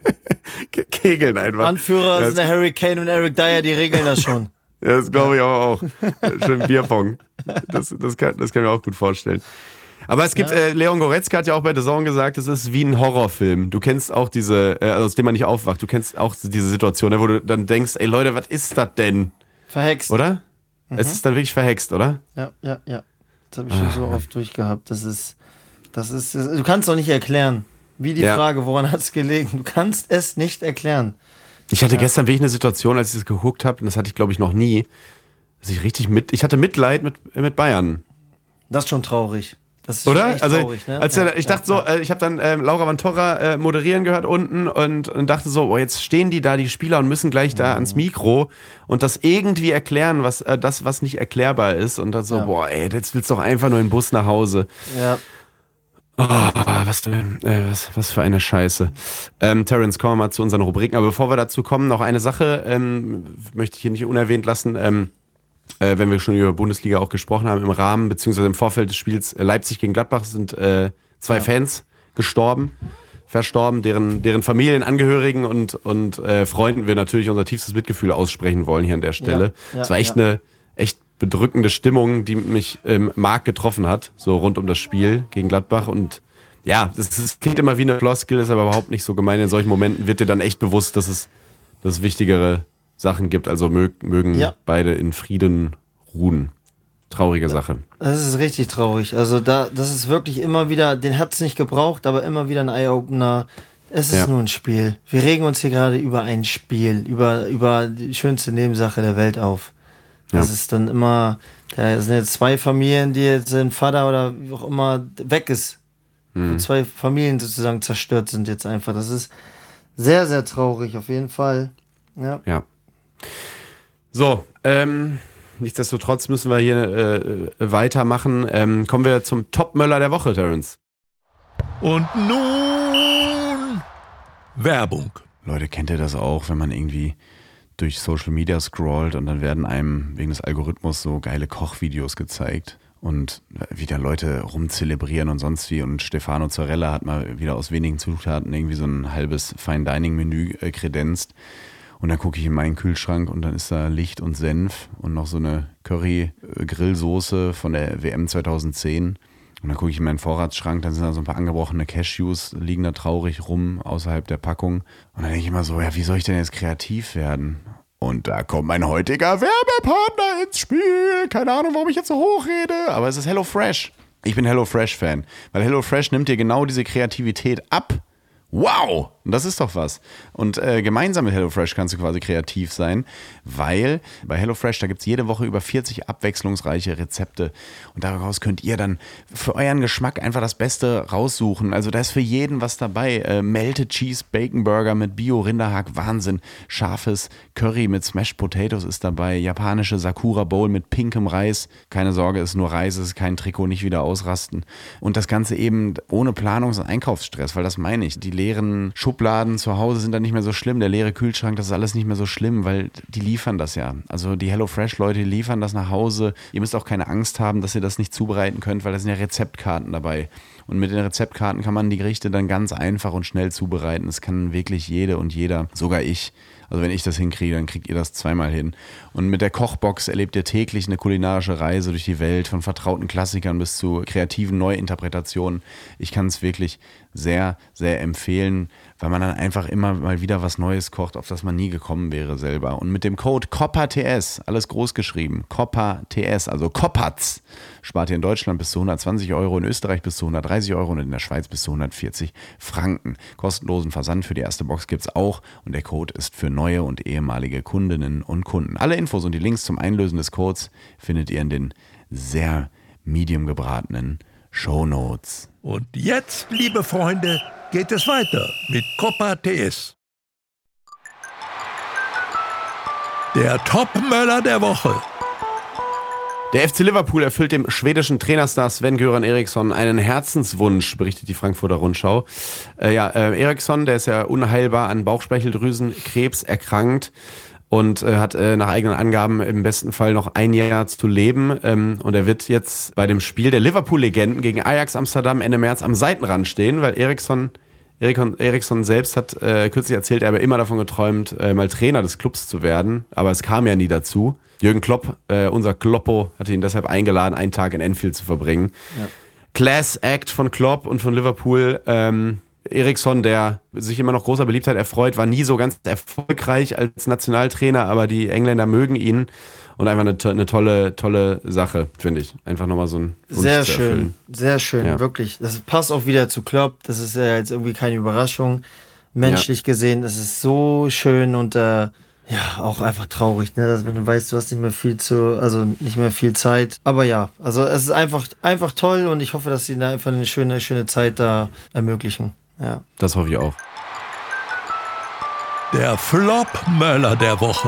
Kegeln einfach. Anführer ja, sind der Harry Kane und Eric Dyer, die regeln das schon. Ja, das glaube ich aber auch. Schön Bierpong. Das, das, kann, das kann ich mir auch gut vorstellen. Aber es gibt, ja. äh, Leon Goretzka hat ja auch bei The Zone gesagt, es ist wie ein Horrorfilm. Du kennst auch diese, äh, aus dem man nicht aufwacht, du kennst auch diese Situation, wo du dann denkst, ey Leute, was ist das denn? Verhext. Oder? Mhm. Es ist dann wirklich verhext, oder? Ja, ja, ja. Das habe ich schon so oft durchgehabt. Das ist, das ist, du kannst doch nicht erklären. Wie die ja. Frage, woran hat es gelegen? Du kannst es nicht erklären. Ich hatte ja. gestern wirklich eine Situation, als ich das geguckt habe, und das hatte ich, glaube ich, noch nie, dass ich richtig mit, ich hatte Mitleid mit, mit Bayern. Das ist schon traurig. Das ist Oder? echt Also, traurig, ne? als ja, der, ich dachte ja, so, äh, ich habe dann ähm, Laura Vantorra äh, moderieren gehört unten und, und dachte so, oh, jetzt stehen die da, die Spieler, und müssen gleich da mhm. ans Mikro und das irgendwie erklären, was äh, das, was nicht erklärbar ist. Und dann so, ja. boah, ey, jetzt willst du doch einfach nur in den Bus nach Hause. Ja. Oh, was, denn, äh, was, was für eine Scheiße. Ähm, Terence, kommen wir mal zu unseren Rubriken. Aber bevor wir dazu kommen, noch eine Sache, ähm, möchte ich hier nicht unerwähnt lassen. Ähm, Äh, wenn wir schon über Bundesliga auch gesprochen haben, im Rahmen beziehungsweise im Vorfeld des Spiels äh, Leipzig gegen Gladbach sind äh, zwei ja. Fans gestorben, verstorben, deren, deren Familienangehörigen und, und äh, Freunden wir natürlich unser tiefstes Mitgefühl aussprechen wollen hier an der Stelle. Es ja, ja, war echt ja. eine echt bedrückende Stimmung, die mich im Mark getroffen hat, so rund um das Spiel gegen Gladbach. Und ja, das, das klingt immer wie eine Floskel, ist aber überhaupt nicht so gemein. In solchen Momenten wird dir dann echt bewusst, dass es das Wichtigere Sachen gibt, also mög, mögen ja. beide in Frieden ruhen. Traurige Sache. Das ist richtig traurig. Also da, das ist wirklich immer wieder, den hat's nicht gebraucht, aber immer wieder ein Eye-Opener. Es ist ja. nur ein Spiel. Wir regen uns hier gerade über ein Spiel, über, über die schönste Nebensache der Welt auf. Das ja. ist dann immer, da sind jetzt zwei Familien, die jetzt ein Vater oder wie auch immer weg ist. Hm. Zwei Familien sozusagen zerstört sind jetzt einfach. Das ist sehr, sehr traurig, auf jeden Fall. Ja. Ja. So, ähm, nichtsdestotrotz müssen wir hier äh, weitermachen. Ähm, kommen wir zum Topmöller der Woche, Terence. Und nun Werbung. Leute, kennt ihr das auch, wenn man irgendwie durch Social Media scrollt und dann werden einem wegen des Algorithmus so geile Kochvideos gezeigt und wieder Leute rumzelebrieren und sonst wie, und Stefano Zarella hat mal wieder aus wenigen Zutaten irgendwie so ein halbes Fine-Dining-Menü äh, kredenzt. Und dann gucke ich in meinen Kühlschrank und dann ist da Licht und Senf und noch so eine Curry-Grillsoße von der W M zweitausendzehn. Und dann gucke ich in meinen Vorratsschrank, dann sind da so ein paar angebrochene Cashews, liegen da traurig rum außerhalb der Packung. Und dann denke ich immer so, ja, wie soll ich denn jetzt kreativ werden? Und da kommt mein heutiger Werbepartner ins Spiel. Keine Ahnung, warum ich jetzt so hochrede, aber es ist HelloFresh. Ich bin HelloFresh-Fan, weil HelloFresh nimmt dir genau diese Kreativität ab. Wow, das ist doch was. Und äh, gemeinsam mit HelloFresh kannst du quasi kreativ sein, weil bei HelloFresh, da gibt es jede Woche über vierzig abwechslungsreiche Rezepte. Und daraus könnt ihr dann für euren Geschmack einfach das Beste raussuchen. Also da ist für jeden was dabei. Äh, Melted Cheese Bacon Burger mit Bio-Rinderhack, Wahnsinn. Scharfes Curry mit Smashed Potatoes ist dabei. Japanische Sakura Bowl mit pinkem Reis. Keine Sorge, ist nur Reis, ist kein Trikot, nicht wieder ausrasten. Und das Ganze eben ohne Planungs- und Einkaufsstress, weil das meine ich. Die leeren Schubladen zu Hause sind dann nicht mehr so schlimm, der leere Kühlschrank, das ist alles nicht mehr so schlimm, weil die liefern das ja. Also die HelloFresh-Leute, die liefern das nach Hause. Ihr müsst auch keine Angst haben, dass ihr das nicht zubereiten könnt, weil da sind ja Rezeptkarten dabei. Und mit den Rezeptkarten kann man die Gerichte dann ganz einfach und schnell zubereiten. Das kann wirklich jede und jeder, sogar ich. Also wenn ich das hinkriege, dann kriegt ihr das zweimal hin. Und mit der Kochbox erlebt ihr täglich eine kulinarische Reise durch die Welt, von vertrauten Klassikern bis zu kreativen Neuinterpretationen. Ich kann es wirklich sehr, sehr empfehlen, weil man dann einfach immer mal wieder was Neues kocht, auf das man nie gekommen wäre selber. Und mit dem Code C O P A T S, alles groß geschrieben, C O P A T S, also Kopatz, spart ihr in Deutschland bis zu hundertzwanzig Euro, in Österreich bis zu hundertdreißig Euro und in der Schweiz bis zu hundertvierzig Franken. Kostenlosen Versand für die erste Box gibt es auch und der Code ist für neue und ehemalige Kundinnen und Kunden. Alle Infos und die Links zum Einlösen des Codes findet ihr in den sehr medium gebratenen Shownotes. Und jetzt, liebe Freunde, geht es weiter mit Copa T S. Der Topmöller der Woche. Der F C Liverpool erfüllt dem schwedischen Trainerstar Sven-Göran Eriksson einen Herzenswunsch, berichtet die Frankfurter Rundschau. Äh, ja, äh, Eriksson, der ist ja unheilbar an Bauchspeicheldrüsenkrebs erkrankt und äh, hat äh, nach eigenen Angaben im besten Fall noch ein Jahr zu leben. Ähm, und er wird jetzt bei dem Spiel der Liverpool-Legenden gegen Ajax Amsterdam Ende März am Seitenrand stehen, weil Eriksson Eriksson, Eriksson selbst hat äh, kürzlich erzählt, er habe immer davon geträumt, äh, mal Trainer des Clubs zu werden, aber es kam ja nie dazu. Jürgen Klopp, äh, unser Kloppo, hatte ihn deshalb eingeladen, einen Tag in Anfield zu verbringen. Ja. Class Act von Klopp und von Liverpool. Ähm, Eriksson, der sich immer noch großer Beliebtheit erfreut, war nie so ganz erfolgreich als Nationaltrainer, aber die Engländer mögen ihn. Und einfach eine, eine tolle, tolle Sache, finde ich. Einfach nochmal so ein Wunsch Sehr zu schön, erfüllen. sehr schön, ja. Wirklich. Das passt auch wieder zu Klopp. Das ist ja jetzt irgendwie keine Überraschung. Menschlich ja. gesehen, das ist so schön und äh, ja, auch einfach traurig, ne? Dass, wenn du weißt, du hast nicht mehr viel zu, also nicht mehr viel Zeit. Aber ja, also es ist einfach, einfach toll und ich hoffe, dass sie da einfach eine schöne, schöne Zeit da ermöglichen. Ja. Das hoffe ich auch. Der Flop-Möller der Woche.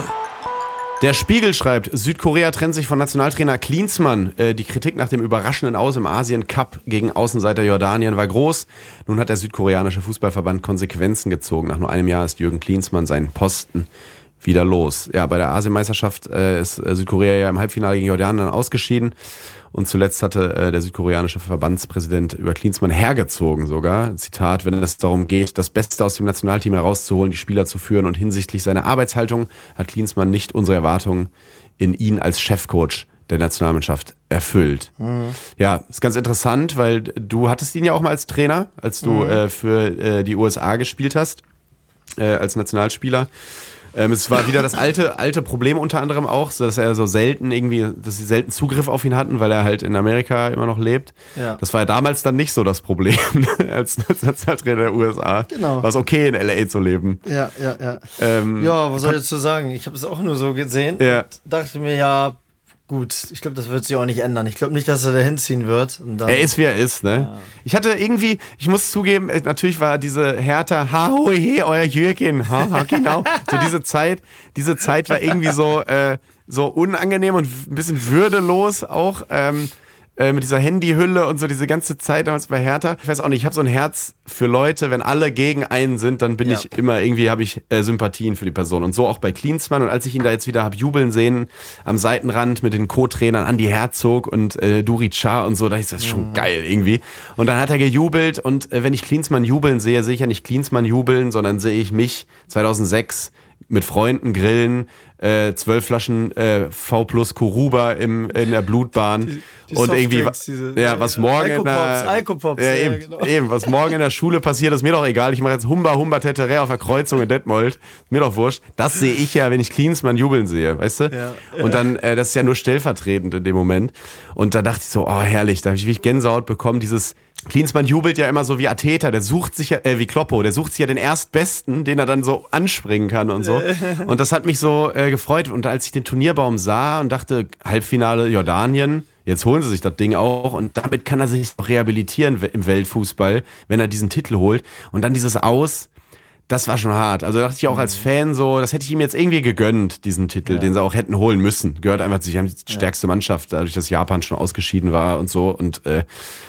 Der Spiegel schreibt, Südkorea trennt sich von Nationaltrainer Klinsmann. Äh, die Kritik nach dem überraschenden Aus im Asien-Cup gegen Außenseiter Jordanien war groß. Nun hat der südkoreanische Fußballverband Konsequenzen gezogen. Nach nur einem Jahr ist Jürgen Klinsmann seinen Posten wieder los. Ja, bei der Asienmeisterschaft äh, ist äh, Südkorea ja im Halbfinale gegen Jordanien ausgeschieden. Und zuletzt hatte äh, der südkoreanische Verbandspräsident über Klinsmann hergezogen sogar. Zitat, wenn es darum geht, das Beste aus dem Nationalteam herauszuholen, die Spieler zu führen und hinsichtlich seiner Arbeitshaltung hat Klinsmann nicht unsere Erwartungen in ihn als Chefcoach der Nationalmannschaft erfüllt. Mhm. Ja, ist ganz interessant, weil du hattest ihn ja auch mal als Trainer, als du mhm. äh, für äh, die U S A gespielt hast, äh, als Nationalspieler. Ähm, es war wieder das alte, alte Problem unter anderem auch, so dass er so selten irgendwie, dass sie selten Zugriff auf ihn hatten, weil er halt in Amerika immer noch lebt. Ja. Das war ja damals dann nicht so das Problem, als Nationaltrainer der U S A. Genau. War es okay, in L A zu leben. Ja, ja, ja. Ähm, ja, was soll ich dazu sagen? Ich habe es auch nur so gesehen ja. und dachte mir, ja, gut, ich glaube, das wird sich auch nicht ändern. Ich glaube nicht, dass er da hinziehen wird. Und dann, er ist, wie er ist, ne? Ja. Ich hatte irgendwie, ich muss zugeben, natürlich war diese Hertha, ha, ho, he, euer Jürgen, ha, ha, genau. So diese Zeit, diese Zeit war irgendwie so, äh, so unangenehm und ein bisschen würdelos auch, ähm, äh, mit dieser Handyhülle und so diese ganze Zeit damals bei Hertha. Ich weiß auch nicht, ich habe so ein Herz für Leute, wenn alle gegen einen sind, dann bin ja. ich immer irgendwie, habe ich äh, Sympathien für die Person. Und so auch bei Klinsmann. Und als ich ihn da jetzt wieder habe jubeln sehen, am Seitenrand mit den Co-Trainern Andi Herzog und äh, Duri Cha und so, da ist das schon mhm. geil irgendwie. Und dann hat er gejubelt und äh, wenn ich Klinsmann jubeln sehe, sehe ich ja nicht Klinsmann jubeln, sondern sehe ich mich zweitausendsechs mit Freunden grillen, äh, zwölf Flaschen äh, V plus Kuruba im, in der Blutbahn. Die, die und irgendwie, diese, ja, was morgen in der, Alkopops, ja, ja, eben, genau. eben, was morgen in der Schule passiert, ist mir doch egal. Ich mache jetzt Humba, Humba, Tetere auf der Kreuzung in Detmold. Mir doch wurscht. Das sehe ich ja, wenn ich Klinsmann jubeln sehe, weißt du? Ja, und dann, äh, das ist ja nur stellvertretend in dem Moment. Und da dachte ich so, oh, herrlich, da habe ich wirklich Gänsehaut bekommen, dieses Klinsmann jubelt ja immer so wie Ateta, der sucht sich ja, äh, wie Kloppo, der sucht sich ja den Erstbesten, den er dann so anspringen kann und so. Und das hat mich so äh, gefreut. Und als ich den Turnierbaum sah und dachte, Halbfinale Jordanien, jetzt holen sie sich das Ding auch und damit kann er sich auch rehabilitieren im Weltfußball, wenn er diesen Titel holt. Und dann dieses Aus, das war schon hart. Also dachte ich auch als Fan so, das hätte ich ihm jetzt irgendwie gegönnt, diesen Titel, ja. den sie auch hätten holen müssen. Gehört einfach zu sich, haben die stärkste Mannschaft, dadurch, dass Japan schon ausgeschieden war und so und äh,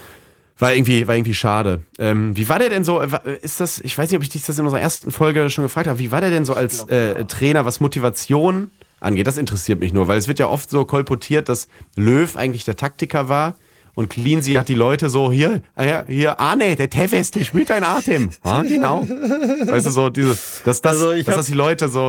War irgendwie, war irgendwie schade. Ähm, wie war der denn so, ist das, ich weiß nicht, ob ich dich das in unserer ersten Folge schon gefragt habe, wie war der denn so als äh, Trainer, was Motivation angeht? Das interessiert mich nur, weil es wird ja oft so kolportiert, dass Löw eigentlich der Taktiker war und Cleansey hat die Leute so, hier, hier, Arne, der Tevez, der spielt deinen Atem. Ja, genau. Weißt du, so diese, dass das, also dass das die Leute so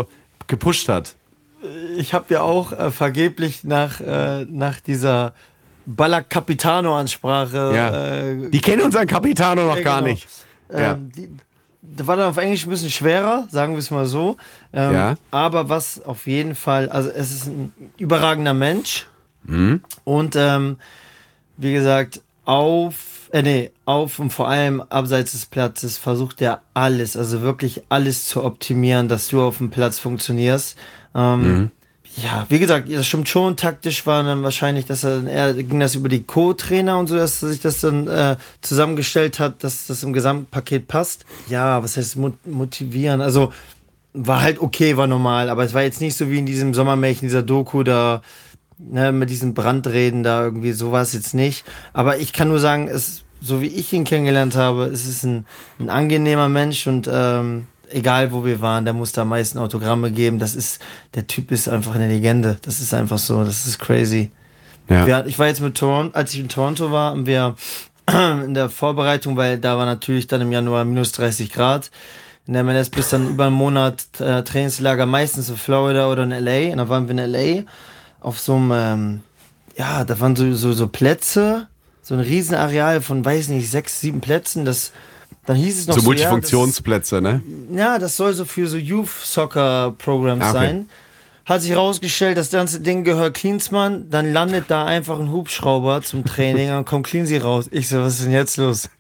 gepusht hat. Ich habe ja auch äh, vergeblich nach, äh, nach dieser Ballack Capitano-Ansprache. Ja. Äh, Die kennen unseren Capitano noch ja, gar genau. nicht. Ja. Ähm, die, das war dann auf Englisch ein bisschen schwerer, sagen wir es mal so. Ähm, Ja. Aber was auf jeden Fall, also es ist ein überragender Mensch. Mhm. Und ähm, wie gesagt, auf, äh, nee, auf und vor allem abseits des Platzes versucht er alles, also wirklich alles zu optimieren, dass du auf dem Platz funktionierst. Ähm, Mhm. Ja, wie gesagt, das stimmt schon. Taktisch war dann wahrscheinlich, dass er, er ging das über die Co-Trainer und so, dass er sich das dann äh, zusammengestellt hat, dass das im Gesamtpaket passt. Ja, was heißt mot- motivieren? Also war halt okay, war normal, aber es war jetzt nicht so wie in diesem Sommermärchen, dieser Doku da, ne, mit diesen Brandreden da irgendwie, so war es jetzt nicht. Aber ich kann nur sagen, es, so wie ich ihn kennengelernt habe, es ist ein, ein angenehmer Mensch und ähm, egal wo wir waren, der muss da am meisten Autogramme geben. Das ist, der Typ ist einfach eine Legende. Das ist einfach so, das ist crazy. Ja. Wir, ich war jetzt mit Toronto, als ich in Toronto war, haben wir in der Vorbereitung, weil da war natürlich dann im Januar minus dreißig Grad. In der M L S bis dann über einen Monat äh, Trainingslager, meistens in Florida oder in L A. Und da waren wir in L A auf so einem, ähm, ja, da waren so, so, so Plätze, so ein Riesenareal von, weiß nicht, sechs, sieben Plätzen. Das, dann hieß es noch So so, Multifunktionsplätze, ja, ne? das, ja, das soll so für so Youth-Soccer-Programs Ah, okay. sein. Hat sich herausgestellt, das ganze Ding gehört Klinsmann, dann landet da einfach ein Hubschrauber zum Training und kommt Cleansy raus. Ich so, was ist denn jetzt los?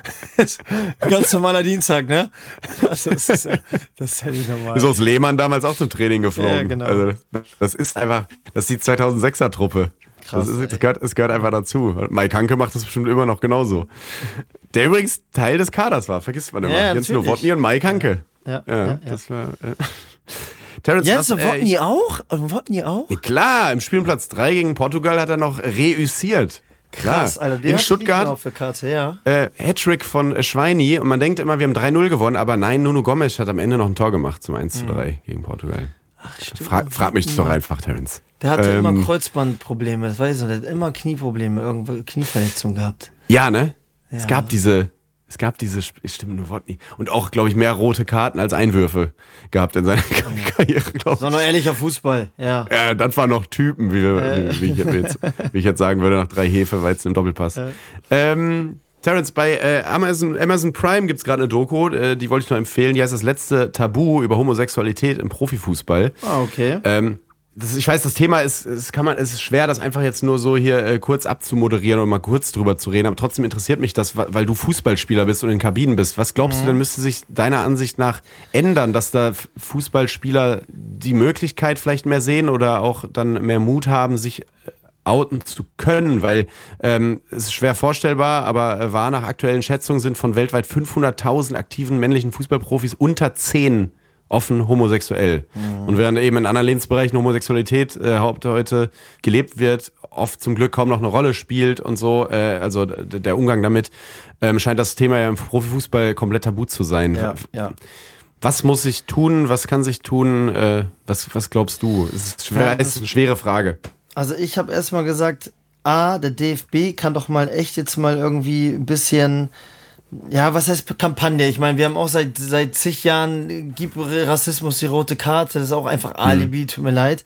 Ganz normaler Dienstag, ne? Also das ist, das ist ja nicht normal. Ist aus Lehmann damals auch zum Training geflogen. Ja, genau. Also, das ist einfach, das ist die zweitausendsechser Truppe. Krass, Das, ist, das, gehört, das gehört einfach dazu. Und Mike Hanke macht das bestimmt immer noch genauso. Der übrigens Teil des Kaders war, vergisst man immer. Ja, Jens natürlich. Nowotny und Mike Hanke. Ja, Ja, ja, ja. das war. Äh. Terence, Jens was, äh, Nowotny auch? Nowotny auch? ich- Klar, im Spielplatz drei gegen Portugal hat er noch reüssiert. Krass, Klar. Alter. Den In hatte ich nicht mehr Stuttgart. auf der Karte, ja. Äh, Hattrick von äh, Schweini und man denkt immer, wir haben drei null gewonnen, aber nein, Nuno Gomes hat am Ende noch ein Tor gemacht zum eins zu drei gegen Portugal. Ach, stimmt. Fra frag mich doch einfach, Terence. Der hatte Ähm, immer Kreuzbandprobleme, das weiß ich noch. Der hat immer Knieprobleme, irgendwo Knieverletzungen gehabt. Ja, ne? Es Ja. gab diese, es gab diese, stimmt, Nowotny. Und auch, glaube ich, mehr rote Karten als Einwürfe gehabt in seiner Karriere, glaube ich. Sondern ehrlicher Fußball, ja. Ja, das waren noch Typen, wie, wir, Äh. wie, wie, ich jetzt, wie ich jetzt sagen würde, nach drei Hefeweizen im Doppelpass. Äh. Ähm, Terence, bei äh, Amazon, Amazon Prime gibt es gerade eine Doku, äh, die wollte ich nur empfehlen. Die heißt Das letzte Tabu über Homosexualität im Profifußball. Ah, okay. Ähm, das, ich weiß, das Thema ist, es kann man, es ist schwer, das einfach jetzt nur so hier äh, kurz abzumoderieren und mal kurz drüber zu reden, aber trotzdem interessiert mich das, wa- weil du Fußballspieler bist und in Kabinen bist. Was glaubst du denn, müsste sich deiner Ansicht nach ändern, dass da F- Fußballspieler die Möglichkeit vielleicht mehr sehen oder auch dann mehr Mut haben, sich äh, outen zu können? Weil ähm, es ist schwer vorstellbar, aber äh, wahr nach aktuellen Schätzungen sind von weltweit fünfhunderttausend aktiven männlichen Fußballprofis unter zehn offen homosexuell. Und während eben in anderen Lebensbereichen Homosexualität äh, haupt heute gelebt wird, oft zum Glück kaum noch eine Rolle spielt und so, äh, also d- der Umgang damit, ähm, scheint das Thema ja im Profifußball komplett tabu zu sein. Ja, ja. Was muss sich tun, was kann sich tun, äh, was, was glaubst du? Es ist, schwer, Ja, es ist eine schwere Frage. Also ich habe erstmal gesagt, A, der D F B kann doch mal echt jetzt mal irgendwie ein bisschen, ja, was heißt Kampagne? Ich meine, wir haben auch seit, seit zig Jahren, äh, gibt Rassismus die rote Karte, das ist auch einfach Alibi, tut mir leid.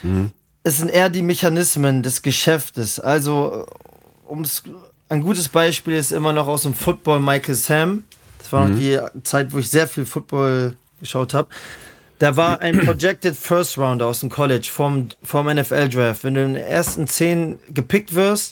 Es sind eher die Mechanismen des Geschäftes. Also, um's, ein gutes Beispiel ist immer noch aus dem Football Michael Sam. Das war noch die Zeit, wo ich sehr viel Football geschaut habe. Da war ein Projected First Rounder aus dem College vom, vom N F L-Draft. Wenn du in den ersten zehn gepickt wirst,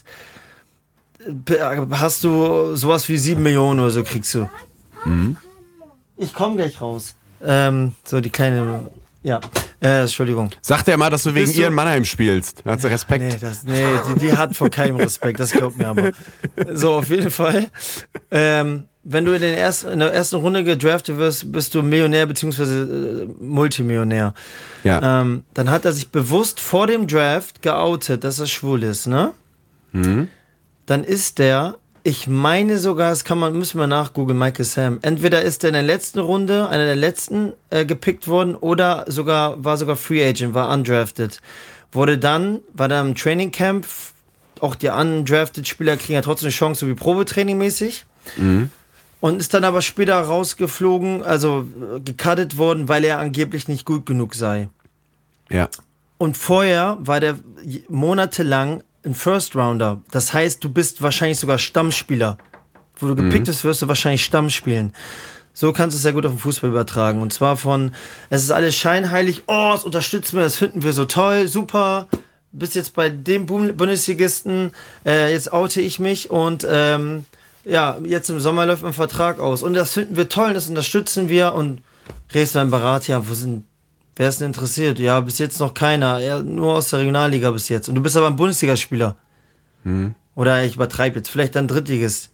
hast du sowas wie sieben Millionen oder so kriegst du. Ich komme gleich raus. Ähm, so die kleine, ja, äh, Entschuldigung. Sag dir mal, dass du wegen Bist du- ihr in Mannheim spielst. Da hast du Respekt. Nee, das, nee die, die hat vor keinem Respekt, das glaubt mir aber. So, auf jeden Fall. Ähm, wenn du in, den ersten, in der ersten Runde gedraftet wirst, bist du Millionär bzw. Äh, Multimillionär. Ja. Ähm, dann hat er sich bewusst vor dem Draft geoutet, dass er schwul ist, ne? Dann ist der, ich meine sogar, das kann man, müssen wir nachgoogeln, Michael Sam. Entweder ist er in der letzten Runde, einer der letzten, äh, gepickt worden oder sogar, war sogar Free Agent, war undrafted. Wurde dann, war da im Training Camp, auch die undrafted Spieler kriegen ja trotzdem eine Chance, so wie Probetraining mäßig. Und ist dann aber später rausgeflogen, also äh, gecuttet worden, weil er angeblich nicht gut genug sei. Ja. Und vorher war der monatelang ein First Rounder. Das heißt, du bist wahrscheinlich sogar Stammspieler. Wo du gepickt bist, wirst du wahrscheinlich Stamm spielen. So kannst du es sehr gut auf den Fußball übertragen. Und zwar von, es ist alles scheinheilig, oh, das unterstützen wir, das finden wir so toll, super. Bist jetzt bei dem Bundesligisten, äh, jetzt oute ich mich und ähm, ja, jetzt im Sommer läuft mein Vertrag aus. Und das finden wir toll, das unterstützen wir. Und redest du beim Berat, ja, wo sind, wer ist denn interessiert? Ja, bis jetzt noch keiner, ja, nur aus der Regionalliga bis jetzt. Und du bist aber ein Bundesligaspieler. Mhm. Oder ich übertreibe jetzt, vielleicht ein Drittligist.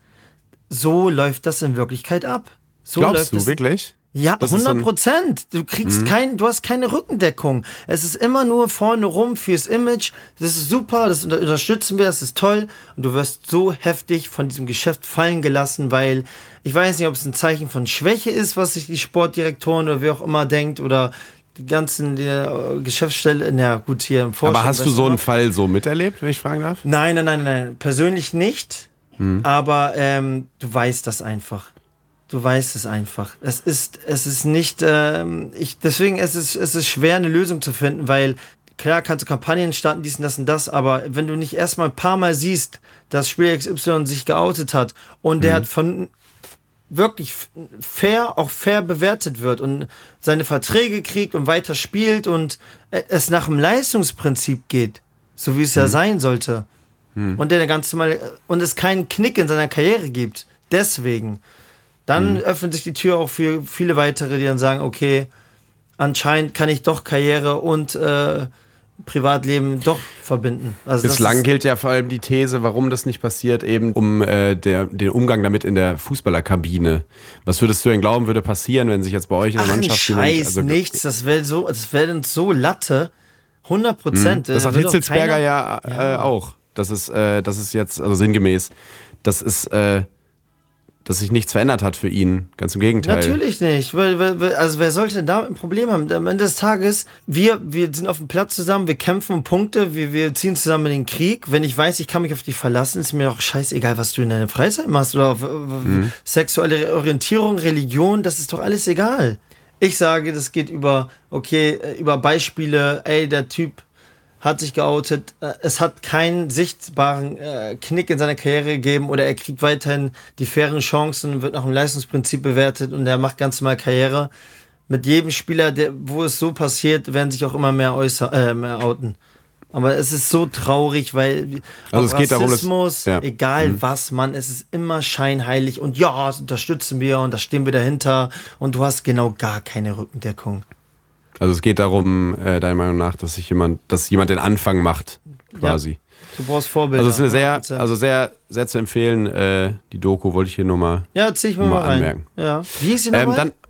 So läuft das in Wirklichkeit ab. So Glaubst läuft du es. wirklich? Ja, Das ist so ein- hundert Prozent. Du kriegst Mhm. kein, du hast keine Rückendeckung. Es ist immer nur vorne rum fürs Image. Das ist super, das unter- unterstützen wir, das ist toll. Und du wirst so heftig von diesem Geschäft fallen gelassen, weil ich weiß nicht, ob es ein Zeichen von Schwäche ist, was sich die Sportdirektoren oder wer auch immer denkt oder die ganzen die, äh, Geschäftsstelle, na gut, hier im Vorstand. Aber hast du weißt so du einen noch? Fall so miterlebt, wenn ich fragen darf? Nein, nein, nein, nein. Persönlich nicht. Aber ähm, du weißt das einfach. Du weißt es einfach. Es ist, es ist nicht, ähm, ich, deswegen ist es, es ist schwer, eine Lösung zu finden, weil klar kannst du Kampagnen starten, dies und das und das, aber wenn du nicht erstmal ein paar Mal siehst, dass Spieler X Y sich geoutet hat und der hat von wirklich fair, auch fair bewertet wird und seine Verträge kriegt und weiter spielt und es nach dem Leistungsprinzip geht, so wie es ja sein sollte. Und der ganz normal, und es keinen Knick in seiner Karriere gibt. Deswegen. Dann öffnet sich die Tür auch für viele weitere, die dann sagen, okay, anscheinend kann ich doch Karriere und äh, Privatleben doch verbinden. Also das Bislang ist- gilt ja vor allem die These, warum das nicht passiert, eben um äh, der, den Umgang damit in der Fußballerkabine. Was würdest du denn glauben, würde passieren, wenn sich jetzt bei euch in der Ach, ein Mannschaft Scheiß, also, nichts. Das wäre so, das wäre uns so Latte. hundert Prozent. Das sagt Hitzelsberger ja, äh, auch. Das ist, äh, das ist jetzt, also sinngemäß, das ist, äh, dass sich nichts verändert hat für ihn. Ganz im Gegenteil. Natürlich nicht. Weil, weil, weil- also wer sollte denn da ein Problem haben? Am Ende des Tages, wir, wir sind auf dem Platz zusammen, wir kämpfen um Punkte, wir, wir ziehen zusammen in den Krieg. Wenn ich weiß, ich kann mich auf dich verlassen, ist mir doch scheißegal, was du in deiner Freizeit machst oder auf, mhm. sexuelle Orientierung, Religion, das ist doch alles egal. Ich sage, das geht über, okay, äh, über Beispiele, ey, der Typ hat sich geoutet, äh, es hat keinen sichtbaren äh, Knick in seiner Karriere gegeben oder er kriegt weiterhin die fairen Chancen, wird nach dem Leistungsprinzip bewertet und er macht ganz normal Karriere. Mit jedem Spieler, der, wo es so passiert, werden sich auch immer mehr, äußer, äh, mehr outen. Aber es ist so traurig, weil Also auch es geht darum, dass- Rassismus, ja. egal was, Mann, es ist immer scheinheilig und ja, das unterstützen wir und da stehen wir dahinter und du hast genau gar keine Rückendeckung. Also es geht darum, äh, deiner Meinung nach, dass sich jemand, dass jemand den Anfang macht, quasi. Du brauchst Vorbilder. Also es ist eine sehr, hundert Prozent. also sehr, sehr zu empfehlen, äh, die Doku wollte ich hier nur mal. Ja, zieh ich mir mal mal rein. anmerken. Ja. Wie hieß die nochmal? Ähm, dann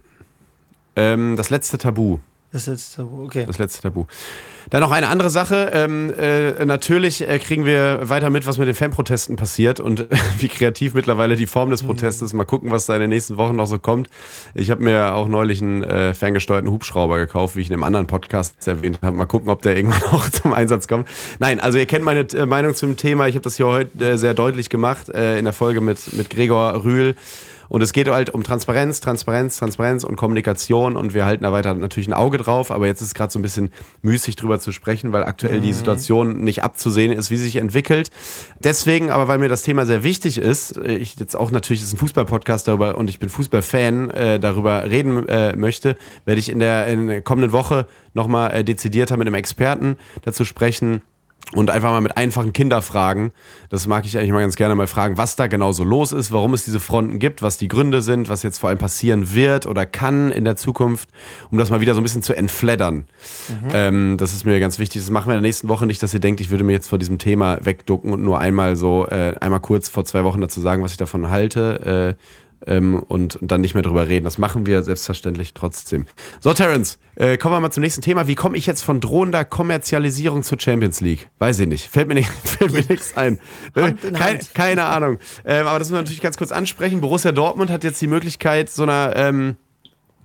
ähm, das letzte Tabu. Das ist jetzt, okay. Das letzte Tabu. Dann noch eine andere Sache. Ähm, äh, natürlich äh, kriegen wir weiter mit, was mit den Fanprotesten passiert und wie kreativ mittlerweile die Form des Protestes. Mal gucken, was da in den nächsten Wochen noch so kommt. Ich habe mir auch neulich einen äh, ferngesteuerten Hubschrauber gekauft, wie ich in einem anderen Podcast erwähnt habe. Mal gucken, ob der irgendwann auch zum Einsatz kommt. Nein, also ihr kennt meine äh, Meinung zum Thema. Ich habe das hier heute äh, sehr deutlich gemacht äh, in der Folge mit, mit Gregor Rühl. Und es geht halt um Transparenz, Transparenz, Transparenz und Kommunikation und wir halten da weiter natürlich ein Auge drauf, aber jetzt ist gerade so ein bisschen müßig drüber zu sprechen, weil aktuell die Situation nicht abzusehen ist, wie sie sich entwickelt. Deswegen, aber weil mir das Thema sehr wichtig ist, ich jetzt auch natürlich, das ist ein Fußball-Podcast darüber und ich bin Fußballfan, äh, darüber reden äh, möchte, werde ich in der, in der kommenden Woche nochmal äh, dezidierter mit einem Experten dazu sprechen, und einfach mal mit einfachen Kinderfragen, das mag ich eigentlich mal ganz gerne mal fragen, was da genau so los ist, warum es diese Fronten gibt, was die Gründe sind, was jetzt vor allem passieren wird oder kann in der Zukunft, um das mal wieder so ein bisschen zu entfleddern. Mhm. Ähm, das ist mir ganz wichtig. Das machen wir in der nächsten Woche nicht, dass ihr denkt, ich würde mir jetzt vor diesem Thema wegducken und nur einmal so, äh, einmal kurz vor zwei Wochen dazu sagen, was ich davon halte. Äh, Ähm, und, und dann nicht mehr drüber reden. Das machen wir selbstverständlich trotzdem. So, Terence, äh, kommen wir mal zum nächsten Thema. Wie komme ich jetzt von drohender Kommerzialisierung zur Champions League? Weiß ich nicht. Fällt mir, nicht, fällt mir nichts ein. Hand in Kein, Hand. keine Ahnung. Ähm, aber das müssen wir natürlich ganz kurz ansprechen. Borussia Dortmund hat jetzt die Möglichkeit, so einer ähm,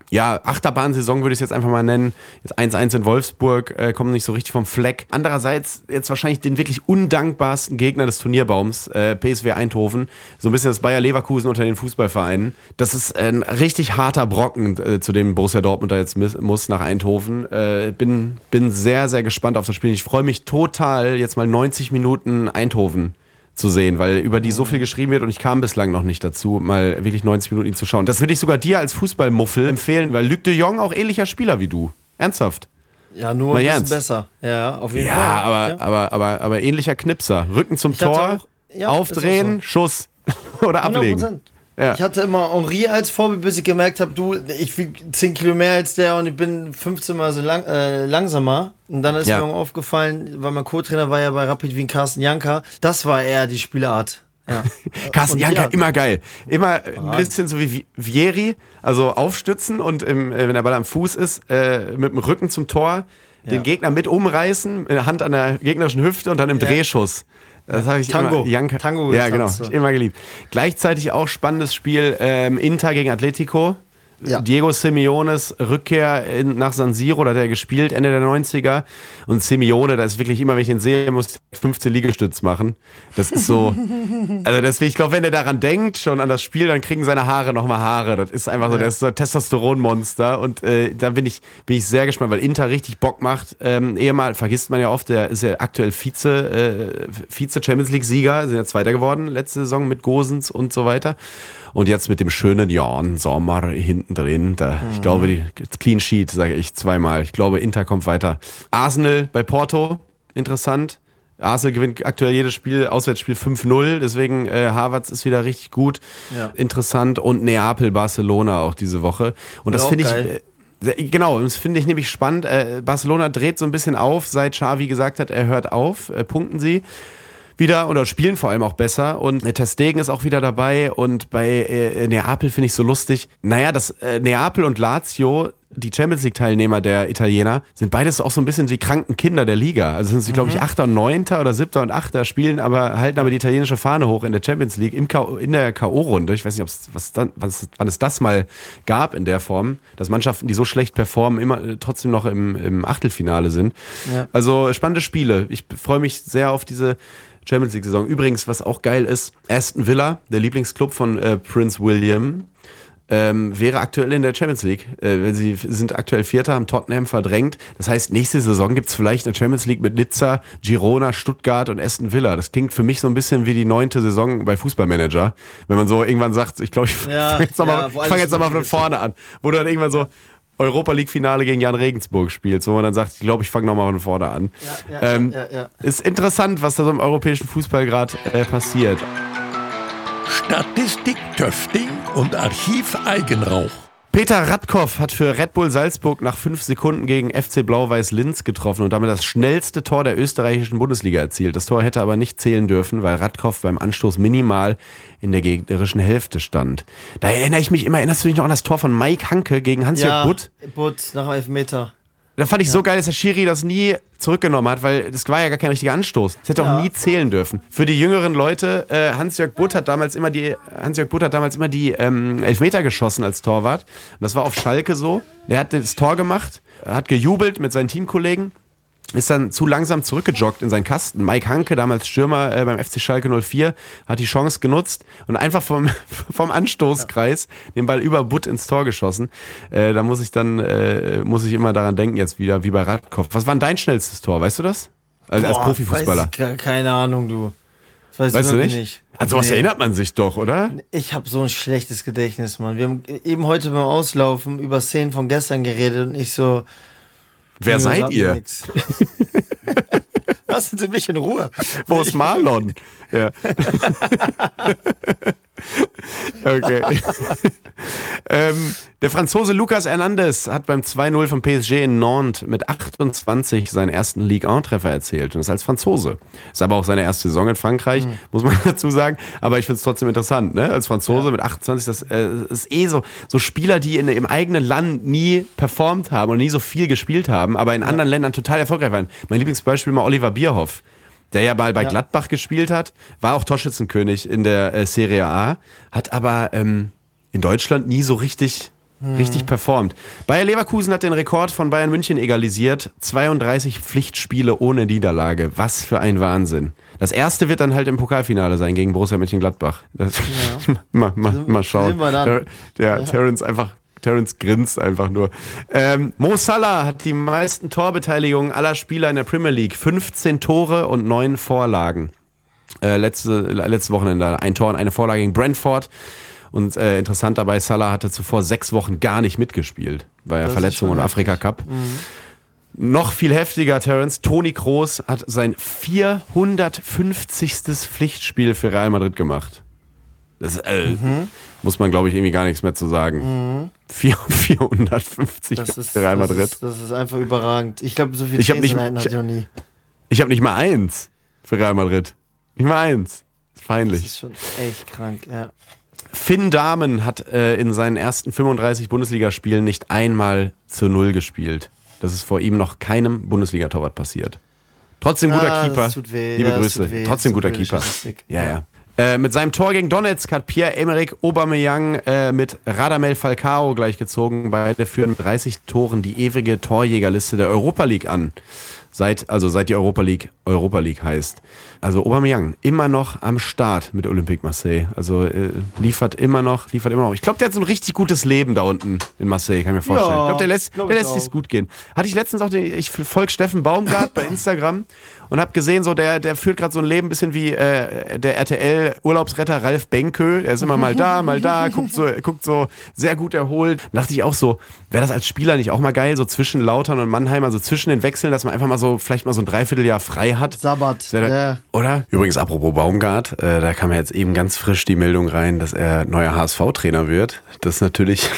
ja, Achterbahnsaison würde ich es jetzt einfach mal nennen. Jetzt eins eins in Wolfsburg, äh, kommen nicht so richtig vom Fleck. Andererseits jetzt wahrscheinlich den wirklich undankbarsten Gegner des Turnierbaums, äh, P S V Eindhoven. So ein bisschen das Bayer Leverkusen unter den Fußballvereinen. Das ist ein richtig harter Brocken, äh, zu dem Borussia Dortmund da jetzt miss- muss nach Eindhoven. Äh, bin, bin sehr, sehr gespannt auf das Spiel. Ich freue mich total, jetzt mal neunzig Minuten Eindhoven zu sehen, weil über die so viel geschrieben wird und ich kam bislang noch nicht dazu, mal wirklich neunzig Minuten ihn zu schauen. Das würde ich sogar dir als Fußballmuffel empfehlen, weil Luc de Jong auch ähnlicher Spieler wie du. Ernsthaft. Ja, nur Mal ein bisschen ernst. besser. Ja, auf jeden Ja, Fall. aber, Ja. aber, aber, aber ähnlicher Knipser. Rücken zum Ich hatte Tor, auch- ja, aufdrehen, ist Schuss oder ablegen. hundert Prozent. Ja. Ich hatte immer Henri als Vorbild, bis ich gemerkt habe, du, ich wiege zehn Kilo mehr als der und ich bin fünfzehn Mal so lang, äh, langsamer. Und dann ist Ja. mir auch aufgefallen, weil mein Co-Trainer war ja bei Rapid Wien, Carsten Janka, das war eher die Spielart. Ja. Carsten Und Janka, ja. immer geil. Immer ein bisschen so wie Vieri, also aufstützen und im, äh, wenn der Ball am Fuß ist, äh, mit dem Rücken zum Tor, Ja. den Gegner mit umreißen, mit der Hand an der gegnerischen Hüfte und dann im Ja. Drehschuss. Das habe ich Tango. immer, Janka, Tango ja, genau, getanzt, so. immer geliebt. Gleichzeitig auch spannendes Spiel, ähm, Inter gegen Atletico. Ja. Diego Simeones Rückkehr in, nach San Siro, da hat er gespielt, Ende der neunziger. Und Simeone, da ist wirklich immer, wenn ich ihn sehe, muss ich fünfzehn Liegestütz machen. Das ist so, also deswegen, ich glaube, wenn er daran denkt, schon an das Spiel, dann kriegen seine Haare nochmal Haare. Das ist einfach so, das ist so ein Testosteronmonster. Und äh, da bin ich, bin ich sehr gespannt, weil Inter richtig Bock macht. Ähm, ehemal, vergisst man ja oft, der ist ja aktuell Vize, äh, Vize-Champions-League-Sieger, sind ja Zweiter geworden letzte Saison mit Gosens und so weiter. Und jetzt mit dem schönen Jan Sommer hinten drin. Da, Mhm. Ich glaube, die Clean Sheet, sage ich zweimal. Ich glaube, Inter kommt weiter. Arsenal bei Porto, interessant. Arsenal gewinnt aktuell jedes Spiel, Auswärtsspiel fünf null. Deswegen äh, Havertz ist wieder richtig gut. Ja. Interessant. Und Neapel, Barcelona auch diese Woche. Und das Auch finde ich... geil. Äh, Genau, das finde ich nämlich spannend. Äh, Barcelona dreht so ein bisschen auf, seit Xavi gesagt hat, er hört auf, äh, punkten sie wieder oder spielen vor allem auch besser und äh, Ter Stegen ist auch wieder dabei und bei äh, Neapel finde ich so lustig, naja, dass äh, Neapel und Lazio, die Champions League Teilnehmer der Italiener, sind beides auch so ein bisschen die kranken Kinder der Liga, also sind sie glaube ich Achter und Neunter oder Siebter und Achter, spielen aber, halten aber die italienische Fahne hoch in der Champions League, im K O, in der K O-Runde, ich weiß nicht, ob's, was dann, was, wann es das mal gab in der Form, dass Mannschaften, die so schlecht performen, immer äh, trotzdem noch im, im Achtelfinale sind. Ja. Also spannende Spiele, ich freue mich sehr auf diese Champions League-Saison. Übrigens, was auch geil ist, Aston Villa, der Lieblingsclub von äh, Prince William, ähm, wäre aktuell in der Champions League. Äh, sie sind aktuell Vierter, haben Tottenham verdrängt. Das heißt, nächste Saison gibt's vielleicht eine Champions League mit Nizza, Girona, Stuttgart und Aston Villa. Das klingt für mich so ein bisschen wie die neunte Saison bei Fußballmanager. Wenn man so irgendwann sagt, ich glaube, ich Ja, fange jetzt nochmal ja, wo fang alles jetzt noch mal von vorne an. Wo du dann irgendwann so Europa League-Finale gegen Jan Regensburg spielst, wo man dann sagt, ich glaube, ich fange nochmal von vorne an. Ja, ja, ähm, ja, ja. Ist interessant, was da so im europäischen Fußball gerade äh, passiert. Statistik, Töfting und Archiv Eigenrauch. Peter Radkoff hat für Red Bull Salzburg nach fünf Sekunden gegen F C Blau-Weiß Linz getroffen und damit das schnellste Tor der österreichischen Bundesliga erzielt. Das Tor hätte aber nicht zählen dürfen, weil Radkoff beim Anstoß minimal in der gegnerischen Hälfte stand. Da erinnere ich mich immer, erinnerst du dich noch an das Tor von Mike Hanke gegen Hans-Jörg Ja, Butt? Butt nach dem Elfmeter. Da fand ich so geil, dass der Schiri das nie zurückgenommen hat, weil das war ja gar kein richtiger Anstoß. Das hätte Ja. auch nie zählen dürfen. Für die jüngeren Leute, äh, Hans-Jörg Butt hat damals immer die, Hans-Jörg Butt hat damals immer die ähm, Elfmeter geschossen als Torwart. Und das war auf Schalke so. Der hat das Tor gemacht, hat gejubelt mit seinen Teamkollegen, ist dann zu langsam zurückgejoggt in seinen Kasten. Mike Hanke, damals Stürmer äh, beim F C Schalke null vier, hat die Chance genutzt und einfach vom, vom Anstoßkreis den Ball über Butt ins Tor geschossen. Äh, da muss ich dann, äh, muss ich immer daran denken jetzt wieder, wie bei Radkoff. Was war denn dein schnellstes Tor, weißt du das? Also als Boah, Profifußballer. Weiß ich, ke- keine Ahnung, du. Das weiß Weißt ich du wirklich nicht? An sowas Nee. erinnert man sich doch, oder? Ich habe so ein schlechtes Gedächtnis, Mann. Wir haben eben heute beim Auslaufen über Szenen von gestern geredet und ich so. Wer Junge, seid sag mir ihr? nix. Lassen Sie mich in Ruhe. Wo ist Marlon? Ja. Okay. ähm, der Franzose Lucas Hernandez hat beim zwei null vom P S G in Nantes mit achtundzwanzig seinen ersten Ligue eins Treffer erzielt. Und das als Franzose. Ist aber auch seine erste Saison in Frankreich, mhm. muss man dazu sagen. Aber ich finde es trotzdem interessant, ne? Als Franzose ja. mit achtundzwanzig, das äh, ist eh so, so Spieler, die in, im eigenen Land nie performt haben und nie so viel gespielt haben, aber in ja. anderen Ländern total erfolgreich waren. Mein Lieblingsbeispiel mal Oliver Bierhoff, der ja mal bei ja. Gladbach gespielt hat, war auch Torschützenkönig in der äh, Serie A, hat aber ähm, in Deutschland nie so richtig Richtig performt. Bayer Leverkusen hat den Rekord von Bayern München egalisiert. zweiunddreißig Pflichtspiele ohne Niederlage. Was für ein Wahnsinn. Das erste wird dann halt im Pokalfinale sein gegen Borussia Mönchengladbach. Das, ja. mal, mal, mal schauen. Der, der ja. Terence einfach, Terence grinst einfach nur. Ähm, Mo Salah hat die meisten Torbeteiligungen aller Spieler in der Premier League. fünfzehn Tore und neun Vorlagen. Äh, letzte, letzte Wochenende ein Tor und eine Vorlage gegen Brentford. Und äh, interessant dabei, Salah hatte zuvor sechs Wochen gar nicht mitgespielt bei der Verletzung im Afrika-Cup. Mhm. Noch viel heftiger, Terence, Toni Kroos hat sein vierhundertfünfzigstes Pflichtspiel für Real Madrid gemacht. Das äh, mhm. muss man, glaube ich, irgendwie gar nichts mehr zu sagen. Mhm. vierhundertfünfzig das ist, für Real Madrid. Das ist, das ist einfach überragend. Ich glaube, so viel ich habe nicht, hatte ich noch nie. Ich habe nicht mal eins für Real Madrid. Nicht mal eins. Das ist peinlich. Das ist schon echt krank, ja. Finn Dahmen hat äh, in seinen ersten fünfunddreißig Bundesligaspielen nicht einmal zu Null gespielt. Das ist vor ihm noch keinem Bundesliga-Torwart passiert. Trotzdem guter ah, Keeper. Das tut weh. Liebe ja, Grüße. Weh, Trotzdem guter Keeper. Ja, ja. Äh, mit seinem Tor gegen Donetsk hat Pierre-Emerick Aubameyang äh, mit Radamel Falcao gleichgezogen. Beide führen mit dreißig Toren die ewige Torjägerliste der Europa League an. Seit, also seit die Europa League Europa League heißt. Also Aubameyang immer noch am Start mit Olympique Marseille. Also äh, liefert immer noch, liefert immer noch. Ich glaube, der hat so ein richtig gutes Leben da unten in Marseille, kann ich mir vorstellen. Ja, ich glaube, der lässt, glaub der lässt sich's gut gehen. Hatte ich letztens auch, den, ich folge Steffen Baumgart bei Instagram und habe gesehen, so der, der führt gerade so ein Leben ein bisschen wie äh, der R T L-Urlaubsretter Ralf Benkö. Der ist immer mal da, mal da, guckt so, guckt so sehr gut erholt. Da dachte ich auch so, wäre das als Spieler nicht auch mal geil, so zwischen Lautern und Mannheim, also zwischen den Wechseln, dass man einfach mal so, vielleicht mal so ein Dreivierteljahr frei hat. Sabbat, ja. Oder? Übrigens, apropos Baumgart, äh, da kam ja jetzt eben ganz frisch die Meldung rein, dass er neuer H S V-Trainer wird. Das ist natürlich,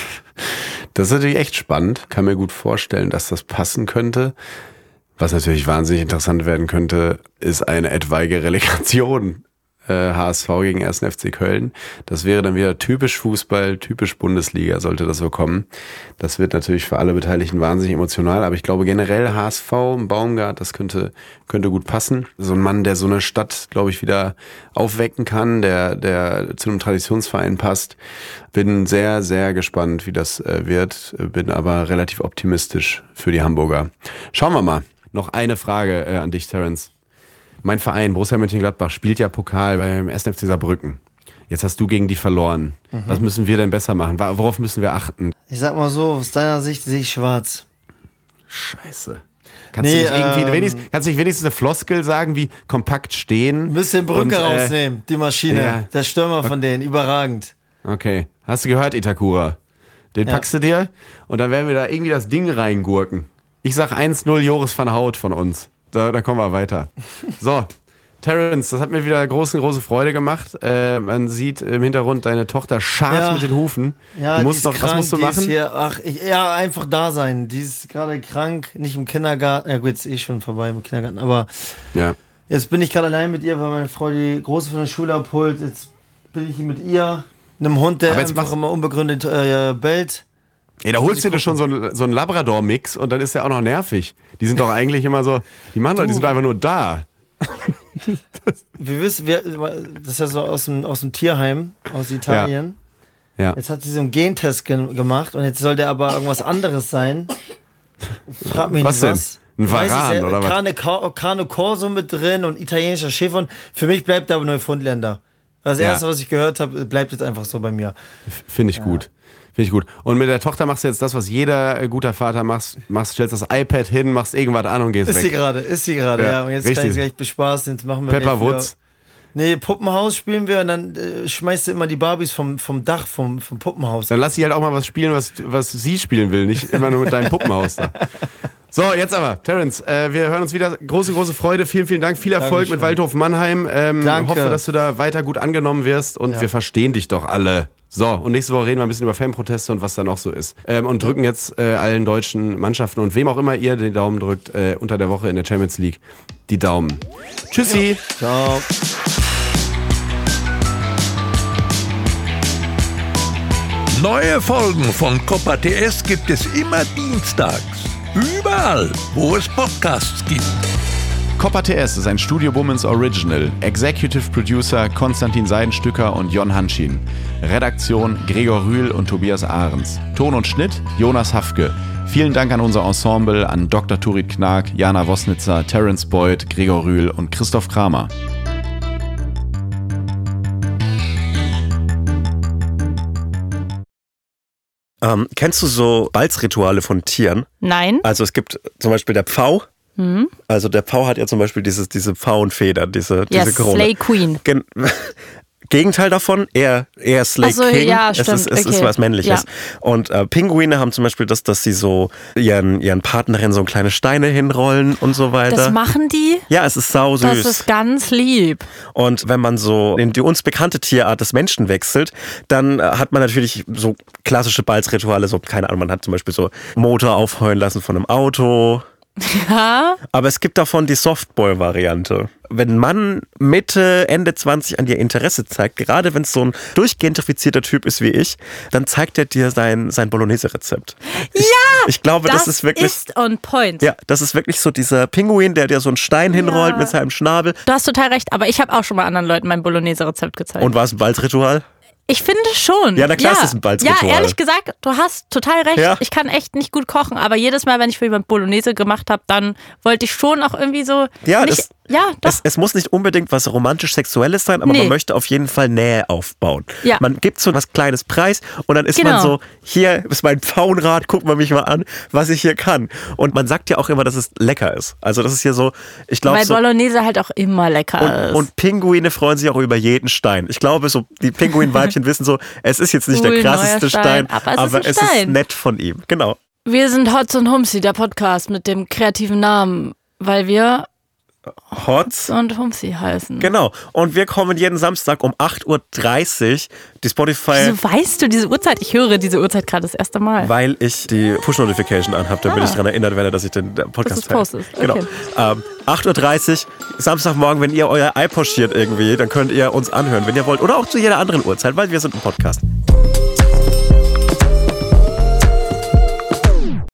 das ist natürlich echt spannend. Kann mir gut vorstellen, dass das passen könnte. Was natürlich wahnsinnig interessant werden könnte, ist eine etwaige Relegation. Äh, H S V gegen ersten F C Köln. Das wäre dann wieder typisch Fußball, typisch Bundesliga, sollte das so kommen. Das wird natürlich für alle Beteiligten wahnsinnig emotional, aber ich glaube generell H S V, Baumgart, das könnte könnte gut passen. So ein Mann, der so eine Stadt, glaube ich, wieder aufwecken kann, der der zu einem Traditionsverein passt. Bin sehr, sehr gespannt, wie das äh, wird, bin aber relativ optimistisch für die Hamburger. Schauen wir mal. Noch eine Frage äh, an dich, Terence. Mein Verein, Borussia Mönchengladbach, spielt ja Pokal beim ersten F C Saarbrücken. Jetzt hast du gegen die verloren. Mhm. Was müssen wir denn besser machen? Worauf müssen wir achten? Ich sag mal so, aus deiner Sicht sehe ich schwarz. Scheiße. Kannst, nee, du nicht irgendwie ähm, wenigstens, kannst du nicht wenigstens eine Floskel sagen, wie kompakt stehen? Ein bisschen Brücke und, äh, rausnehmen, die Maschine. Ja. Der Stürmer von denen, überragend. Okay. Hast du gehört, Itakura? Den ja. packst du dir und dann werden wir da irgendwie das Ding reingurken. Ich sag eins null Joris van Hout von uns. Da, da kommen wir weiter. So, Terence, das hat mir wieder große, große Freude gemacht. Äh, man sieht im Hintergrund deine Tochter scharf ja. mit den Hufen. Ja, du musst die ist noch, krank, was musst du die machen? Ist hier, ach, ich, ja, einfach da sein. Die ist gerade krank, nicht im Kindergarten. Ja gut, jetzt ist eh schon vorbei im Kindergarten. Aber ja. jetzt bin ich gerade allein mit ihr, weil meine Frau die Große von der Schule abholt. Jetzt bin ich hier mit ihr, einem Hund, der einfach immer unbegründet äh, bellt. Ey, da holst du dir schon so einen, so einen Labrador-Mix und dann ist der auch noch nervig. Die sind doch eigentlich immer so, die machen doch, die sind doch einfach nur da. Wir wissen, wir, das ist ja so aus dem, aus dem Tierheim, aus Italien. Ja. Ja. Jetzt hat sie so einen Gentest ge- gemacht und jetzt soll der aber irgendwas anderes sein. Frag mich was nicht was. Denn? Ein Varan ja, oder Cane, was? Cane Corso mit drin und italienischer Schäfer. Für mich bleibt der aber Neufundländer. Das ja. erste, was ich gehört habe, bleibt jetzt einfach so bei mir. Finde ich ja. gut. Finde ich gut. Und mit der Tochter machst du jetzt das, was jeder guter Vater macht. Machst, stellst das iPad hin, machst irgendwas an und gehst ist weg. Ist sie gerade, ist sie gerade, ja. ja. Und jetzt Richtig. kann ich sie gleich bespaßen. Jetzt machen wir Pepper Woods. Nee, Puppenhaus spielen wir und dann äh, schmeißt du immer die Barbies vom, vom Dach, vom, vom Puppenhaus. Dann lass sie halt auch mal was spielen, was, was sie spielen will, nicht immer nur mit deinem Puppenhaus da. So, jetzt aber, Terence, äh, wir hören uns wieder. Große, große Freude. Vielen, vielen Dank. Viel Erfolg Dankeschön. Mit Waldhof Mannheim. Ähm, Danke. Hoffe, dass du da weiter gut angenommen wirst und ja. wir verstehen dich doch alle. So, und nächste Woche reden wir ein bisschen über Fanproteste und was da noch so ist. Ähm, und drücken jetzt äh, allen deutschen Mannschaften und wem auch immer ihr den Daumen drückt, äh, unter der Woche in der Champions League, die Daumen. Tschüssi. Ciao. Neue Folgen von Copa T S gibt es immer dienstags. Überall, wo es Podcasts gibt. Copper T S ist ein Studio Womans Original. Executive Producer Konstantin Seidenstücker und Jon Hanschin. Redaktion Gregor Rühl und Tobias Ahrens. Ton und Schnitt Jonas Hafke. Vielen Dank an unser Ensemble, an Doktor Turit Knag, Jana Wosnitzer, Terence Boyd, Gregor Rühl und Christoph Kramer. Ähm, kennst du so Balzrituale von Tieren? Nein. Also es gibt zum Beispiel der Pfau. Mhm. Also der Pfau hat ja zum Beispiel dieses, diese Pfauenfedern, diese, ja, diese Krone. Slay Queen. Gen- Gegenteil davon, eher, eher Slay so, King. Ja, es stimmt. ist, es okay. ist was Männliches. Ja. Und äh, Pinguine haben zum Beispiel das, dass sie so ihren, ihren Partnerin so kleine Steine hinrollen und so weiter. Das machen die? Ja, es ist sau süß. Das ist ganz lieb. Und wenn man so in die uns bekannte Tierart des Menschen wechselt, dann äh, hat man natürlich so klassische Balzrituale, so, keine Ahnung, man hat zum Beispiel so Motor aufheulen lassen von einem Auto. Ja. Aber es gibt davon die Softball-Variante. Wenn ein Mann Mitte, Ende zwanzig an dir Interesse zeigt, gerade wenn es so ein durchgentrifizierter Typ ist wie ich, dann zeigt er dir sein, sein Bolognese-Rezept. Ich, ja! Ich glaube, das, das ist wirklich... ist on point. Ja, das ist wirklich so dieser Pinguin, der dir so einen Stein hinrollt ja. mit seinem Schnabel. Du hast total recht, aber ich habe auch schon mal anderen Leuten mein Bolognese-Rezept gezeigt. Und war es ein Balzritual? Ich finde schon. Ja, na klar, ja. ist das ein Balzritual. Ja, ehrlich gesagt, du hast total recht. Ja. Ich kann echt nicht gut kochen, aber jedes Mal, wenn ich für jemanden Bolognese gemacht habe, dann wollte ich schon auch irgendwie so... Ja, nicht, das, ja doch. Es, es muss nicht unbedingt was romantisch-sexuelles sein, aber nee. man möchte auf jeden Fall Nähe aufbauen. Ja. Man gibt so was Kleines preis und dann ist genau. man so, hier ist mein Pfauenrad, guck mal mich mal an, was ich hier kann. Und man sagt ja auch immer, dass es lecker ist. Also das ist hier so, ich glaube Weil so... Bolognese halt auch immer lecker und, ist. Und Pinguine freuen sich auch über jeden Stein. Ich glaube, so die Pinguinweibchen wissen so, es ist jetzt nicht cool, der krasseste Stein, Stein, aber es, aber ist, ein es Stein. ist nett von ihm. Genau. Wir sind Hotz und Humsi, der Podcast mit dem kreativen Namen, weil wir Hotz und Humsi heißen. Genau. Und wir kommen jeden Samstag um acht Uhr dreißig. Die Spotify... Wieso weißt du diese Uhrzeit? Ich höre diese Uhrzeit gerade das erste Mal. Weil ich die Push-Notification anhabe, damit ah. ich daran erinnert werde, dass ich den Podcast poste. Genau. Okay. Ähm, acht Uhr dreißig, Samstagmorgen, wenn ihr euer Ei pochiert irgendwie, dann könnt ihr uns anhören, wenn ihr wollt. Oder auch zu jeder anderen Uhrzeit, weil wir sind ein Podcast.